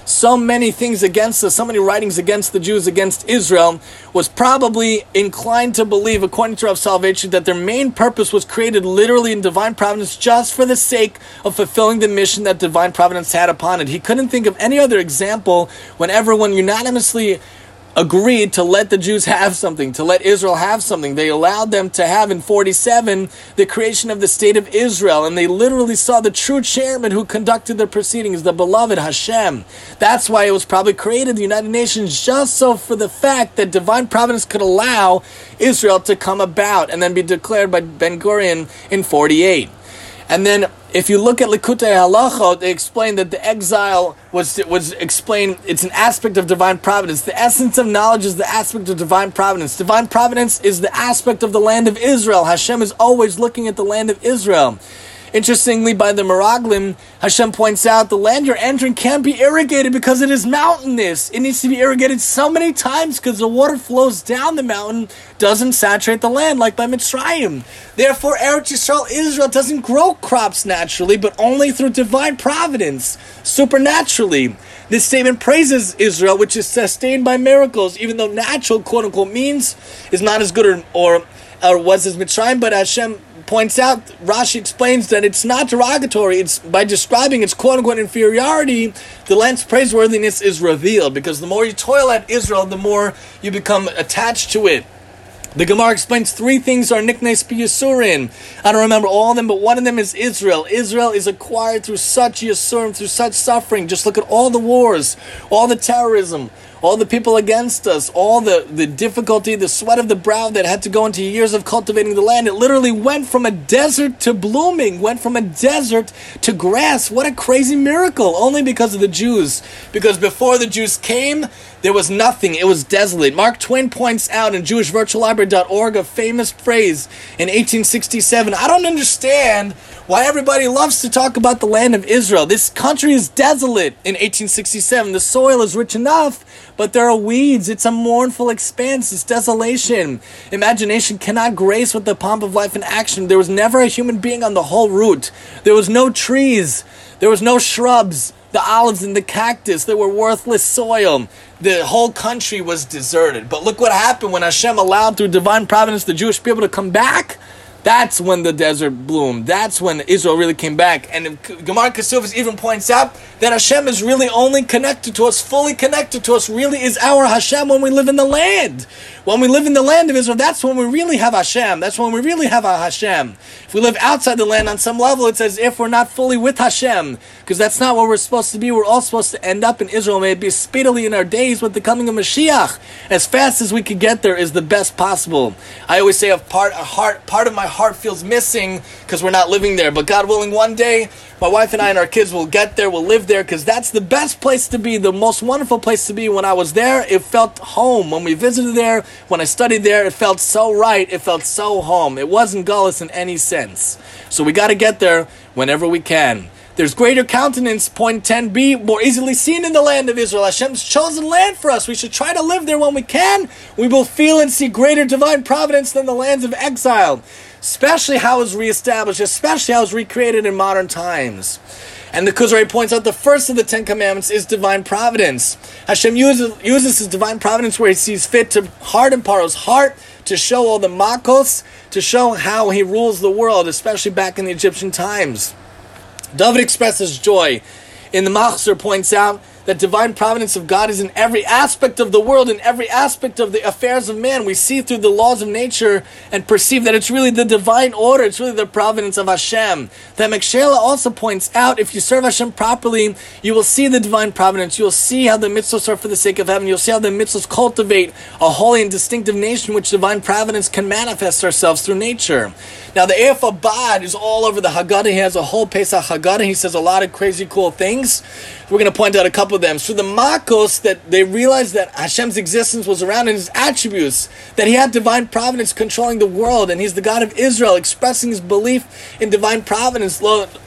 so many things against us, so many writings against the Jews, against Israel, was probably inclined to believe, according to Rav Soloveitchik, that their main purpose was created literally in divine providence just for the sake of fulfilling the mission that divine providence had upon it. He couldn't think of any other example when everyone unanimously agreed to let the Jews have something, to let Israel have something. They allowed them to have in forty-seven the creation of the state of Israel, and they literally saw the true chairman who conducted the proceedings, the beloved Hashem. That's why it was probably created, the United Nations, just so for the fact that divine providence could allow Israel to come about and then be declared by Ben Gurion in forty-eight. And then, if you look at Likutei Halachot, they explain that the exile was was explained. It's an aspect of divine providence. The essence of knowledge is the aspect of divine providence. Divine providence is the aspect of the land of Israel. Hashem is always looking at the land of Israel. Interestingly, by the Meraglim, Hashem points out the land you're entering can't be irrigated because it is mountainous. It needs to be irrigated so many times because the water flows down the mountain, doesn't saturate the land like by Mitzrayim. Therefore, Eretz Yisrael, Israel, doesn't grow crops naturally, but only through divine providence, supernaturally. This statement praises Israel, which is sustained by miracles, even though natural, quote-unquote, means is not as good or, or, or was as Mitzrayim, but Hashem points out, Rashi explains that it's not derogatory. It's by describing its quote-unquote inferiority, the land's praiseworthiness is revealed, because the more you toil at Israel, the more you become attached to it. The Gemara explains three things are niknes b'yisurin. I don't remember all of them, but one of them is Israel. Israel is acquired through such yisurim, through such suffering. Just look at all the wars, all the terrorism, all the people against us, all the, the difficulty, the sweat of the brow that had to go into years of cultivating the land. It literally went from a desert to blooming, went from a desert to grass. What a crazy miracle, only because of the Jews. Because before the Jews came, there was nothing. It was desolate. Mark Twain points out in Jewish Virtual Library dot org a famous phrase in eighteen sixty-seven. I don't understand why everybody loves to talk about the land of Israel. This country is desolate in eighteen sixty-seven. The soil is rich enough, but there are weeds. It's a mournful expanse. It's desolation. Imagination cannot grace with the pomp of life and action. There was never a human being on the whole route. There was no trees. There was no shrubs. The olives and the cactus, they were worthless soil. The whole country was deserted. But look what happened when Hashem allowed through divine providence the Jewish people to come back. That's when the desert bloomed. That's when Israel really came back. And Gemara Kesuvos even points out that Hashem is really only connected to us, fully connected to us, really is our Hashem when we live in the land. When we live in the land of Israel, that's when we really have Hashem. That's when we really have a Hashem. If we live outside the land on some level, it's as if we're not fully with Hashem, because that's not where we're supposed to be. We're all supposed to end up in Israel. May it be speedily in our days with the coming of Mashiach. As fast as we could get there is the best possible. I always say a part, a heart, part of my heart feels missing because we're not living there. But God willing, one day, my wife and I and our kids will get there, will live there, because that's the best place to be, the most wonderful place to be. When I was there, it felt home. When we visited there, when I studied there, it felt so right. It felt so home. It wasn't gullus in any sense. So we got to get there whenever we can. There's greater countenance, point ten b, more easily seen in the land of Israel. Hashem's chosen land for us. We should try to live there when we can. We will feel and see greater divine providence than the lands of exile. Especially how it's reestablished, especially how it's recreated in modern times. And the Kuzari points out the first of the Ten Commandments is divine providence. Hashem uses, uses his divine providence where he sees fit to harden Paro's heart, to show all the makos, to show how he rules the world, especially back in the Egyptian times. David expresses joy. In the Machzor points out that divine providence of God is in every aspect of the world, in every aspect of the affairs of man. We see through the laws of nature and perceive that it's really the divine order, it's really the providence of Hashem. The Mekshela also points out, if you serve Hashem properly, you will see the divine providence. You will see how the mitzvahs are for the sake of heaven. You'll see how the mitzvahs cultivate a holy and distinctive nation, which divine providence can manifest ourselves through nature. Now, the Eif Abad is all over the Haggadah. He has a whole Pesach Haggadah. He says a lot of crazy cool things. We're going to point out a couple of them. So the Makos, that they realized that Hashem's existence was around in his attributes, that he had divine providence controlling the world, and he's the God of Israel, expressing his belief in divine providence.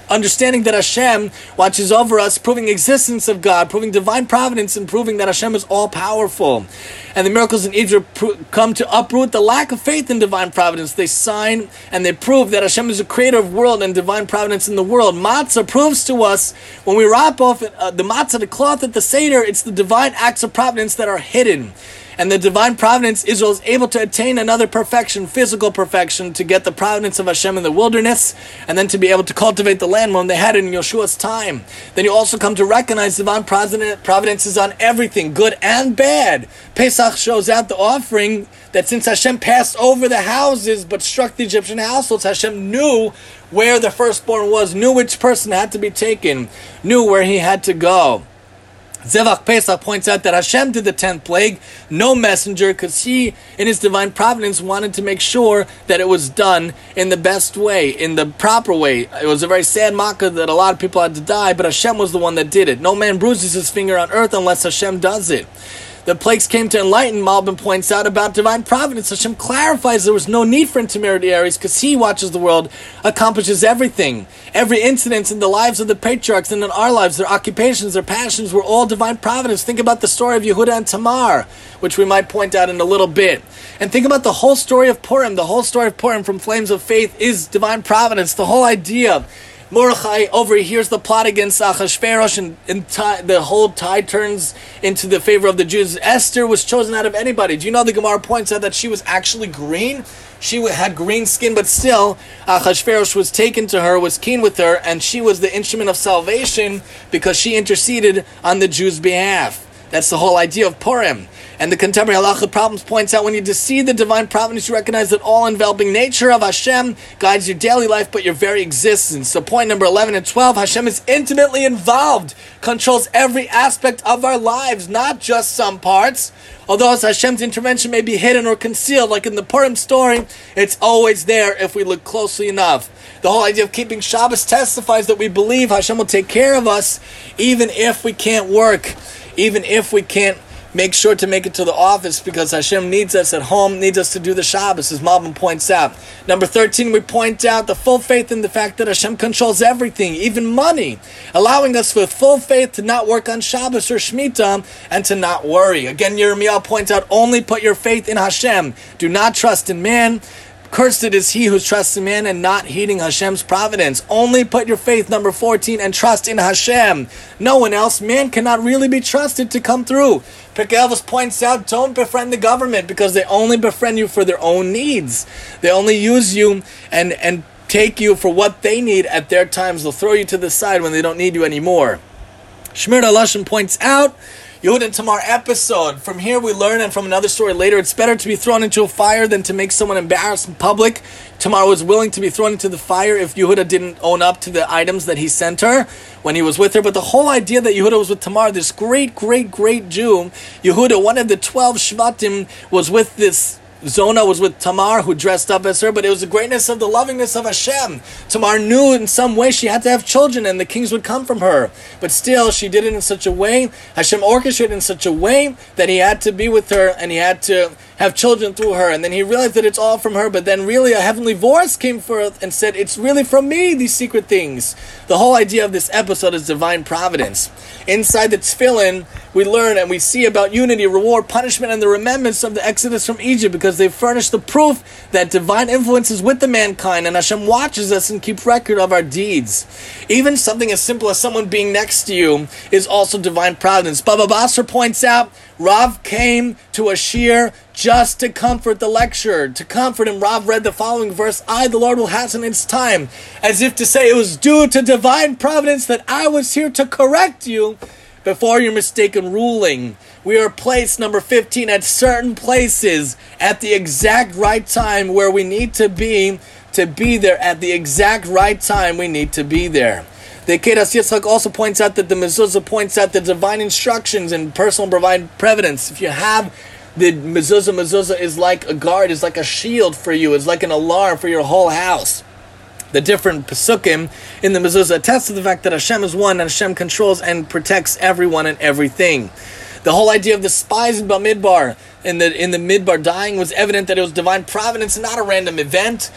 Understanding that Hashem watches over us, proving existence of God, proving divine providence, and proving that Hashem is all-powerful. And the miracles in Egypt come to uproot the lack of faith in divine providence. They sign and they prove that Hashem is the creator of the world and divine providence in the world. Matzah proves to us, when we wrap off uh, the matzah, the cloth at the Seder, it's the divine acts of providence that are hidden. And the divine providence, Israel is able to attain another perfection, physical perfection, to get the providence of Hashem in the wilderness, and then to be able to cultivate the land when they had it in Yeshua's time. Then you also come to recognize divine providence is on everything, good and bad. Pesach shows out the offering that since Hashem passed over the houses but struck the Egyptian households, Hashem knew where the firstborn was, knew which person had to be taken, knew where he had to go. Zevach Pesach points out that Hashem did the tenth plague, no messenger, because he, in his divine providence, wanted to make sure that it was done in the best way, in the proper way. It was a very sad makkah that a lot of people had to die, but Hashem was the one that did it. No man bruises his finger on earth unless Hashem does it. The plagues came to enlighten, Malbim points out, about divine providence. Hashem clarifies there was no need for intermediaries because he watches the world, accomplishes everything. Every incident in the lives of the patriarchs and in our lives, their occupations, their passions, were all divine providence. Think about the story of Yehuda and Tamar, which we might point out in a little bit. And think about the whole story of Purim. The whole story of Purim from Flames of Faith is divine providence. The whole idea. Mordechai overhears the plot against Achashverosh, and, and t- the whole tide turns into the favor of the Jews. Esther was chosen out of anybody. Do you know the Gemara points out that she was actually green? She had green skin, but still, Achashverosh was taken to her, was keen with her, and she was the instrument of salvation because she interceded on the Jews' behalf. That's the whole idea of Purim. And the contemporary halacha problems points out when you deceive the divine providence, you recognize that all-enveloping nature of Hashem guides your daily life, but your very existence. So point number eleven and twelve, Hashem is intimately involved, controls every aspect of our lives, not just some parts. Although Hashem's intervention may be hidden or concealed, like in the Purim story, it's always there if we look closely enough. The whole idea of keeping Shabbos testifies that we believe Hashem will take care of us even if we can't work, even if we can't make sure to make it to the office, because Hashem needs us at home, needs us to do the Shabbos, as Malbim points out. Number thirteen, we point out the full faith in the fact that Hashem controls everything, even money, allowing us with full faith to not work on Shabbos or Shemitah and to not worry. Again, Yirmiyahu points out, only put your faith in Hashem. Do not trust in man. Cursed is he who trusts in man and not heeding Hashem's providence. Only put your faith, number fourteen, and trust in Hashem. No one else. Man cannot really be trusted to come through. Pirkei Avos points out, don't befriend the government because they only befriend you for their own needs. They only use you and, and take you for what they need at their times. They'll throw you to the side when they don't need you anymore. Shmir Lashon points out, Yehuda and Tamar episode. From here we learn, and from another story later, it's better to be thrown into a fire than to make someone embarrassed in public. Tamar was willing to be thrown into the fire if Yehuda didn't own up to the items that he sent her when he was with her. But the whole idea that Yehuda was with Tamar, this great, great, great Jew, Yehuda, one of the twelve Shvatim, was with this Zona, was with Tamar, who dressed up as her, but it was the greatness of the lovingness of Hashem. Tamar knew in some way she had to have children and the kings would come from her. But still, she did it in such a way, Hashem orchestrated in such a way that he had to be with her and he had to have children through her. And then he realized that it's all from her, but then really a heavenly voice came forth and said, it's really from me, these secret things. The whole idea of this episode is divine providence. Inside the tefillin, we learn and we see about unity, reward, punishment, and the remembrance of the exodus from Egypt, because they furnish the proof that divine influence is with the mankind and Hashem watches us and keeps record of our deeds. Even something as simple as someone being next to you is also divine providence. Baba Basra points out, Rav came to a shir just to comfort the lecturer. To comfort him, Rav read the following verse, I, the Lord, will hasten its time, as if to say it was due to divine providence that I was here to correct you before your mistaken ruling. We are placed, number fifteen, at certain places at the exact right time where we need to be, to be there at the exact right time we need to be there. The Kedas Yitzchak also points out that the mezuzah points out the divine instructions and personal divine providence. If you have the mezuzah, mezuzah is like a guard, is like a shield for you, it's like an alarm for your whole house. The different pesukim in the mezuzah attest to the fact that Hashem is one and Hashem controls and protects everyone and everything. The whole idea of the spies in Bamidbar, in the in the Midbar dying, was evident that it was divine providence and not a random event.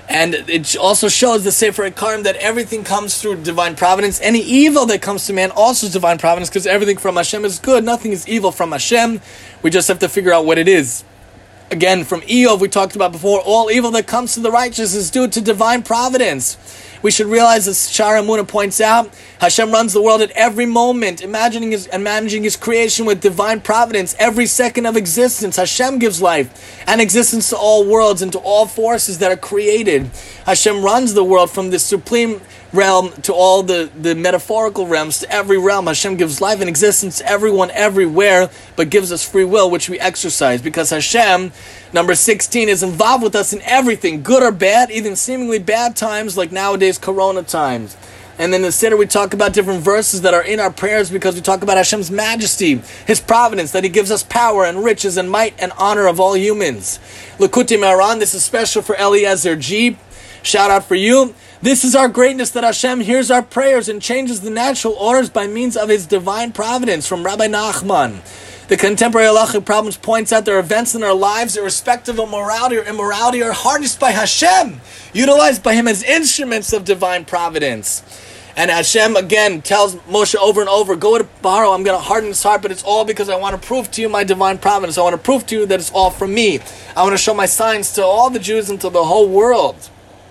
And it also shows the Sefer Ikarim that everything comes through divine providence. Any evil that comes to man also is divine providence, because everything from Hashem is good. Nothing is evil from Hashem. We just have to figure out what it is. Again, from Eov, we talked about before, all evil that comes to the righteous is due to divine providence. We should realize, as Shara Muna points out, Hashem runs the world at every moment, imagining his, and managing his creation with divine providence. Every second of existence, Hashem gives life and existence to all worlds and to all forces that are created. Hashem runs the world from the supreme realm to all the, the metaphorical realms, to every realm. Hashem gives life and existence to everyone, everywhere, but gives us free will, which we exercise. Because Hashem, number sixteen, is involved with us in everything, good or bad, even seemingly bad times like nowadays Corona times. And then in the Siddur we talk about different verses that are in our prayers, because we talk about Hashem's majesty, His providence, that He gives us power and riches and might and honor of all humans. Likutei Moharan, this is special for Eliezer G. Shout out for you. This is our greatness, that Hashem hears our prayers and changes the natural orders by means of His divine providence. From Rabbi Nachman. The contemporary halachic problems points out there are events in our lives, irrespective of morality or immorality, are harnessed by Hashem, utilized by Him as instruments of divine providence. And Hashem again tells Moshe over and over, go to Paro, I'm going to harden his heart, but it's all because I want to prove to you my divine providence. I want to prove to you that it's all from me. I want to show my signs to all the Jews and to the whole world.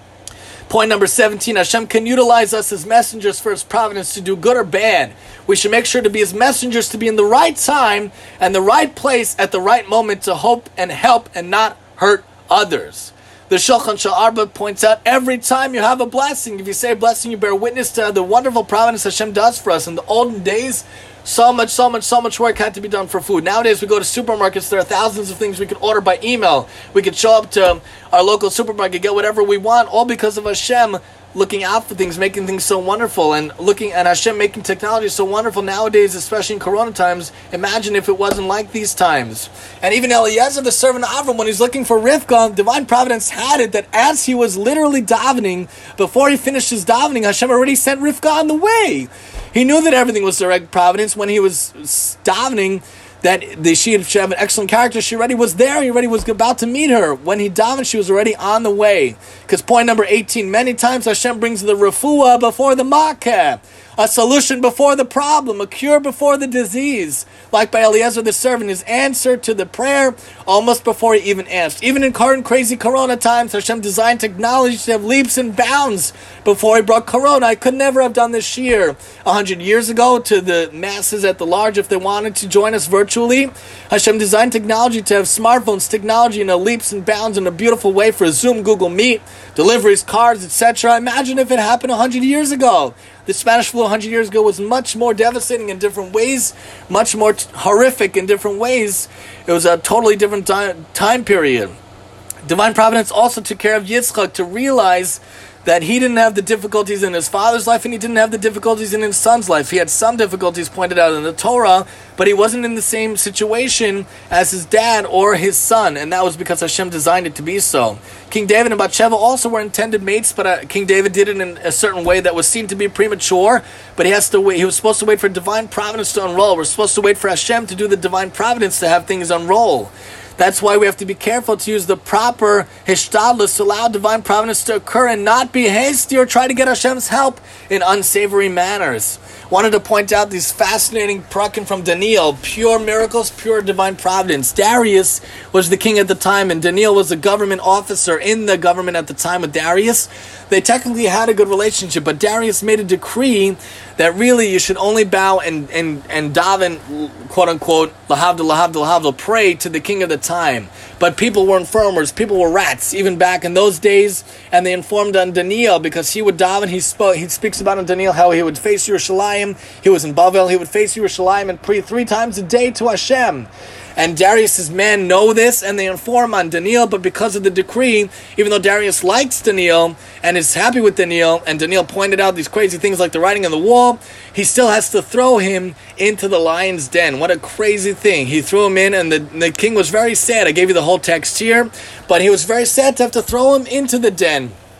Point number seventeen, Hashem can utilize us as messengers for His providence to do good or bad. We should make sure to be His messengers, to be in the right time and the right place at the right moment to hope and help and not hurt others. The Shulchan Sha'arba points out, every time you have a blessing, if you say a blessing, you bear witness to the wonderful providence Hashem does for us. In the olden days, so much, so much, so much work had to be done for food. Nowadays, we go to supermarkets, there are thousands of things we could order by email. We could show up to our local supermarket, get whatever we want, all because of Hashem looking out for things, making things so wonderful, and looking at Hashem making technology so wonderful nowadays, especially in Corona times. Imagine if it wasn't like these times. And even Eliezer, the servant of Avram, when he's looking for Rivka, divine providence had it that as he was literally davening, before he finished his davening, Hashem already sent Rivka on the way. He knew that everything was direct providence. When he was davening, that the, she had she had an excellent character, she already was there, he already was about to meet her. When he davened, she was already on the way. Because point number eighteen, many times Hashem brings the refuah before the makeh, a solution before the problem, a cure before the disease. Like by Eliezer the servant, his answer to the prayer almost before he even asked. Even in current crazy Corona times, Hashem designed technology to have leaps and bounds before He brought Corona. I could never have done this year a hundred years ago to the masses at the large if they wanted to join us virtually. Hashem designed technology to have smartphones, technology in a leaps and bounds in a beautiful way for Zoom, Google Meet, deliveries, cards, et cetera. Imagine if it happened a hundred years ago. The Spanish flu a hundred years ago was much more devastating in different ways, much more t- horrific in different ways. It was a totally different time, time period. Divine providence also took care of Yitzchak to realize that he didn't have the difficulties in his father's life and he didn't have the difficulties in his son's life. He had some difficulties pointed out in the Torah, but he wasn't in the same situation as his dad or his son, and that was because Hashem designed it to be so. King David and Bathsheba also were intended mates, but uh, King David did it in a certain way that was seen to be premature, but he has to wait. He was supposed to wait for divine providence to unroll. We're supposed to wait for Hashem to do the divine providence to have things unroll. That's why we have to be careful to use the proper hishtadlus to allow divine providence to occur and not be hasty or try to get Hashem's help in unsavory manners. Wanted to point out these fascinating prakim from Daniel, pure miracles, pure divine providence. Darius was the king at the time, and Daniel was a government officer in the government at the time with Darius. They technically had a good relationship, but Darius made a decree that really you should only bow and, and, and daven, quote unquote, lahavdil, lahavdil, lahavdil, pray to the king of the time. But people were informers, people were rats, even back in those days, and they informed on Daniel because he would daven, he spoke, he speaks about in Daniel how he would face Yerushalayim. He was in Bavel, he would face Yerushalayim and pray three times a day to Hashem. And Darius's men know this, and they inform on Daniel, but because of the decree, even though Darius likes Daniel and is happy with Daniel, and Daniel pointed out these crazy things like the writing on the wall, he still has to throw him into the lion's den. What a crazy thing. He threw him in, and the, the king was very sad. I gave you the whole text here, but he was very sad to have to throw him into the den.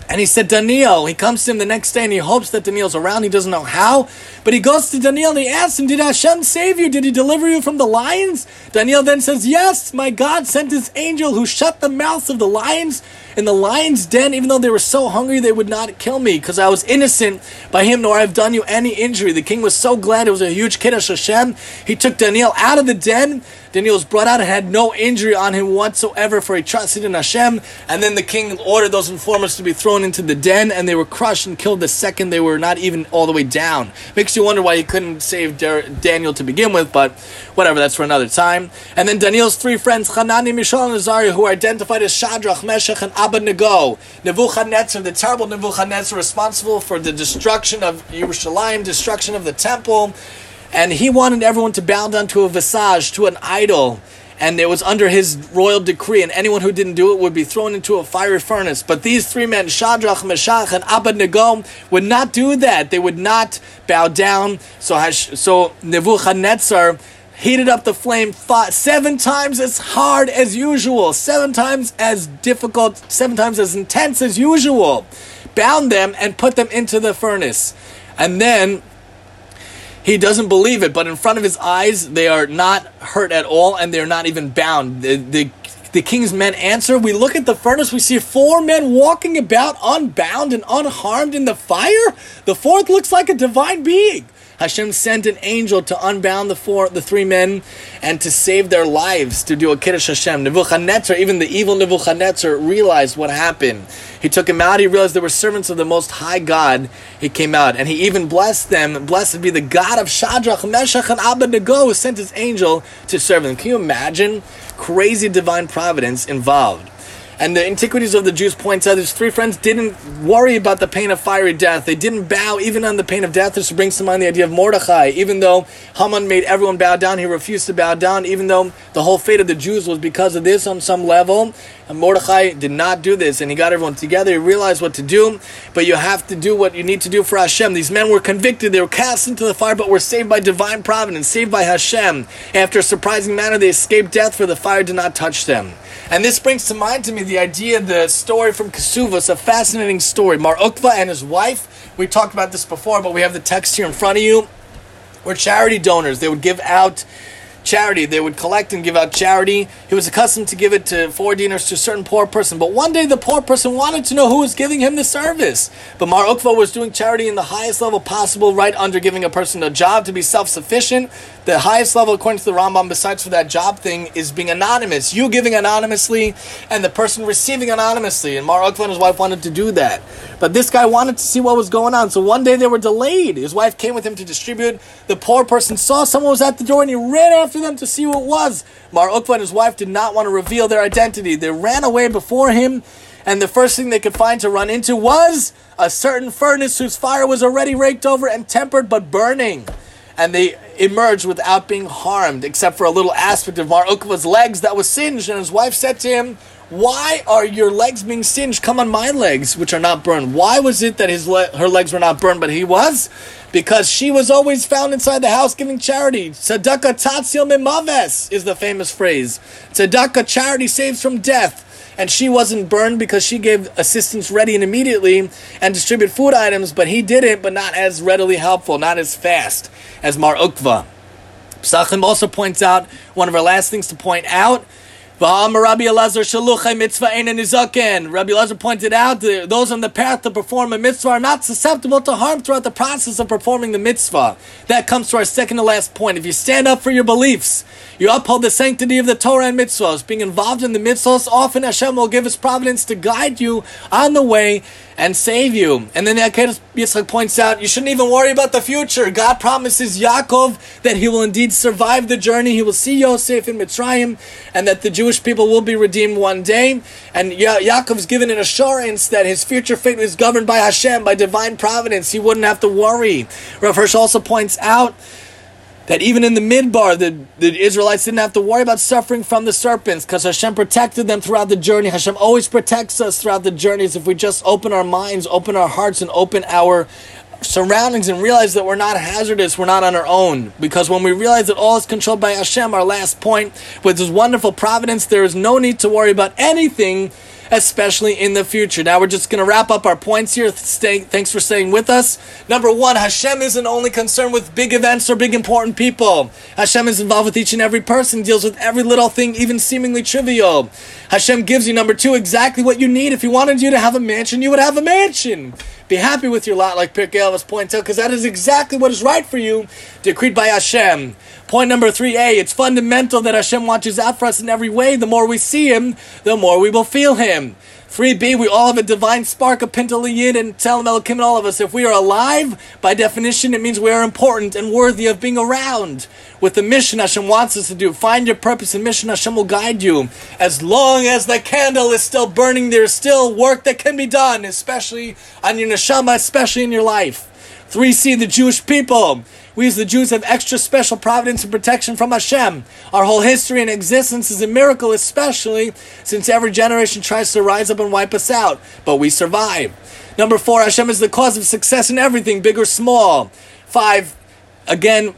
And he said, Daniel, he comes to him the next day and he hopes that Daniel's around. He doesn't know how. But he goes to Daniel and he asks him, did Hashem save you? Did he deliver you from the lions? Daniel then says, yes, my God sent his angel who shut the mouths of the lions in the lion's den. Even though they were so hungry, they would not kill me because I was innocent by him, nor I have done you any injury. The king was so glad. It was a huge kiddush Hashem. He took Daniel out of the den. Daniel was brought out and had no injury on him whatsoever, for he trusted in Hashem. And then the king ordered those informers to be thrown into the den, and they were crushed and killed the second they were not even all the way down. Makes you wonder why he couldn't save Daniel to begin with, but whatever, that's for another time. And then Daniel's three friends, Hanani, Mishael, and Azariah, who are identified as Shadrach, Meshach, and Abednego. Nebuchadnezzar, the terrible Nebuchadnezzar, responsible for the destruction of Yerushalayim, destruction of the temple. And he wanted everyone to bow down to a visage, to an idol. And it was under his royal decree, and anyone who didn't do it would be thrown into a fiery furnace. But these three men, Shadrach, Meshach, and Abednego, would not do that. They would not bow down. So, so Nebuchadnezzar heated up the flame fought seven times as hard as usual, seven times as difficult, seven times as intense as usual, bound them and put them into the furnace. And then he doesn't believe it, but in front of his eyes, they are not hurt at all, and they're not even bound. The, the, the king's men answer. We look at the furnace, we see four men walking about unbound and unharmed in the fire. The fourth looks like a divine being. Hashem sent an angel to unbound the four, the three men, and to save their lives, to do a Kiddush Hashem. Nebuchadnezzar, even the evil Nebuchadnezzar, realized what happened. He took him out. He realized they were servants of the Most High God. He came out, and he even blessed them. Blessed be the God of Shadrach, Meshach, and Abednego, who sent his angel to serve them. Can you imagine? Crazy divine providence involved. And the Antiquities of the Jews points out his three friends didn't worry about the pain of fiery death. They didn't bow even on the pain of death. This brings to mind the idea of Mordechai. Even though Haman made everyone bow down, he refused to bow down. Even though the whole fate of the Jews was because of this on some level, and Mordechai did not do this, and he got everyone together. He realized what to do, but you have to do what you need to do for Hashem. These men were convicted. They were cast into the fire, but were saved by divine providence, saved by Hashem. After a surprising manner, they escaped death, for the fire did not touch them. And this brings to mind to me the idea, the story from Kesuvos, a fascinating story. Mar Ukva and his wife, we talked about this before, but we have the text here in front of you, were charity donors. They would give out charity. They would collect and give out charity. He was accustomed to give it to four dinars to a certain poor person. But one day the poor person wanted to know who was giving him the service. But Mar Ukva was doing charity in the highest level possible, right under giving a person a job to be self-sufficient. The highest level, according to the Rambam, besides for that job thing, is being anonymous. You giving anonymously and the person receiving anonymously. And Mar Ukva and his wife wanted to do that. But this guy wanted to see what was going on. So one day they were delayed. His wife came with him to distribute. The poor person saw someone was at the door and he ran after them to see who it was. Mar Ukva and his wife did not want to reveal their identity. They ran away before him, and the first thing they could find to run into was a certain furnace whose fire was already raked over and tempered but burning. And they emerged without being harmed, except for a little aspect of Mar Ukva's legs that was singed. And his wife said to him, "Why are your legs being singed? Come on my legs, which are not burned." Why was it that his le- her legs were not burned, but he was? Because she was always found inside the house giving charity. Tzedakah tatzil mimaves is the famous phrase. Tzedakah, charity saves from death. And she wasn't burned because she gave assistance ready and immediately and distributed food items, but he didn't, but not as readily helpful, not as fast as Mar Ukva. Psachim also points out, one of our last things to point out, Rabbi Elazar pointed out that those on the path to perform a mitzvah are not susceptible to harm throughout the process of performing the mitzvah. That comes to our second to last point. If you stand up for your beliefs, you uphold the sanctity of the Torah and mitzvahs. Being involved in the mitzvahs, often Hashem will give His providence to guide you on the way and save you. And then the Akedah Yitzchak points out, you shouldn't even worry about the future. God promises Yaakov that he will indeed survive the journey. He will see Yosef in Mitzrayim, and that the Jewish people will be redeemed one day. And ya- Yaakov's given an assurance that his future fate is governed by Hashem, by divine providence. He wouldn't have to worry. Rav Hirsch also points out that even in the Midbar, the, the Israelites didn't have to worry about suffering from the serpents because Hashem protected them throughout the journey. Hashem always protects us throughout the journeys if we just open our minds, open our hearts, and open our surroundings and realize that we're not hazardous, we're not on our own. Because when we realize that all is controlled by Hashem, our last point, with His wonderful providence, there is no need to worry about anything, especially in the future. Now we're just going to wrap up our points here. Stay, thanks for staying with us. Number one, Hashem isn't only concerned with big events or big important people. Hashem is involved with each and every person, deals with every little thing, even seemingly trivial. Hashem gives you, number two, exactly what you need. If He wanted you to have a mansion, you would have a mansion. Be happy with your lot, like Pirkei Avos points out, because that is exactly what is right for you, decreed by Hashem. Point number three A, it's fundamental that Hashem watches out for us in every way. The more we see Him, the more we will feel Him. three B, we all have a divine spark of Pintel Yid and Tzelem Elokim in all of us. If we are alive, by definition, it means we are important and worthy of being around. With the mission Hashem wants us to do, find your purpose and mission, Hashem will guide you. As long as the candle is still burning, there's still work that can be done, especially on your neshama, especially in your life. three C, the Jewish people. We as the Jews have extra special providence and protection from Hashem. Our whole history and existence is a miracle, especially since every generation tries to rise up and wipe us out. But we survive. Number four, Hashem is the cause of success in everything, big or small. Five, again,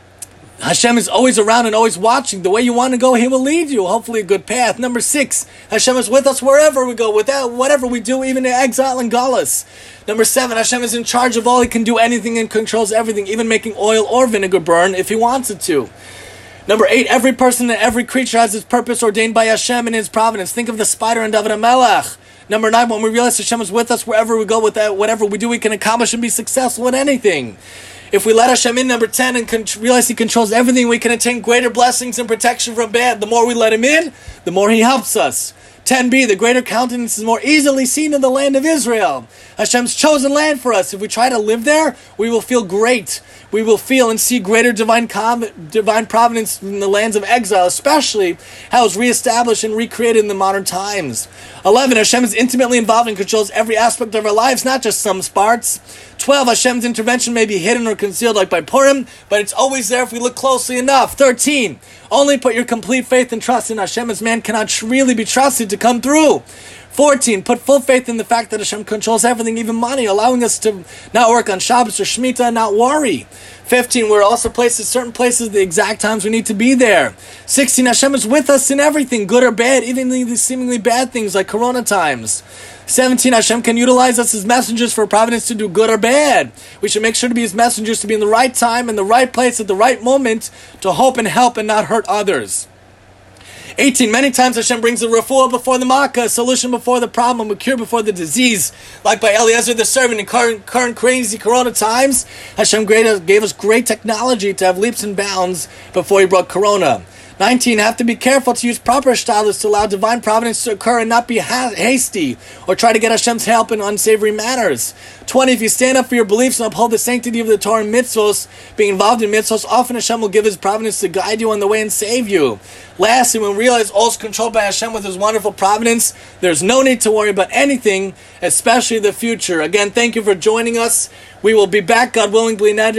Hashem is always around and always watching. The way you want to go, He will lead you. Hopefully a good path. Number six, Hashem is with us wherever we go, without whatever we do, even in exile and galus. Number seven, Hashem is in charge of all. He can do anything and controls everything, even making oil or vinegar burn if He wants it to. Number eight, every person and every creature has its purpose ordained by Hashem and His providence. Think of the spider and David HaMelech. Number nine, when we realize Hashem is with us wherever we go, with that, whatever we do, we can accomplish and be successful in anything. If we let Hashem in, number ten, and con- realize He controls everything, we can attain greater blessings and protection from bad. The more we let Him in, the more He helps us. ten B, the greater countenance is more easily seen in the land of Israel. Hashem's chosen land for us. If we try to live there, we will feel great. We will feel and see greater divine com- divine providence in the lands of exile, especially how it's reestablished and recreated in the modern times. eleven, Hashem is intimately involved and controls every aspect of our lives, not just some parts. twelve, Hashem's intervention may be hidden or concealed like by Purim, but it's always there if we look closely enough. thirteen, only put your complete faith and trust in Hashem, as man cannot really be trusted to come through. fourteen, put full faith in the fact that Hashem controls everything, even money, allowing us to not work on Shabbos or Shemitah and not worry. fifteen, we're also placed at certain places at the exact times we need to be there. sixteen, Hashem is with us in everything, good or bad, even the seemingly bad things like Corona times. seventeen, Hashem can utilize us as messengers for providence to do good or bad. We should make sure to be His messengers, to be in the right time, in the right place, at the right moment, to hope and help and not hurt others. eighteen, many times Hashem brings a refuah before the makkah, a solution before the problem, a cure before the disease. Like by Eliezer the servant in current, current crazy Corona times, Hashem gave us great technology to have leaps and bounds before He brought Corona. nineteen, have to be careful to use proper stylus to allow divine providence to occur and not be ha- hasty or try to get Hashem's help in unsavory manners. twenty, if you stand up for your beliefs and uphold the sanctity of the Torah and mitzvos, being involved in mitzvos, often Hashem will give His providence to guide you on the way and save you. Lastly, when we realize all is controlled by Hashem with His wonderful providence, there's no need to worry about anything, especially the future. Again, thank you for joining us. We will be back, God willing,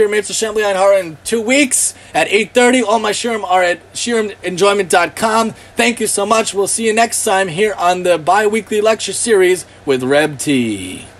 in two weeks at eight thirty. All my shirim are at shirim enjoyment dot com. Thank you so much. We'll see you next time here on the bi-weekly lecture series with Reb T.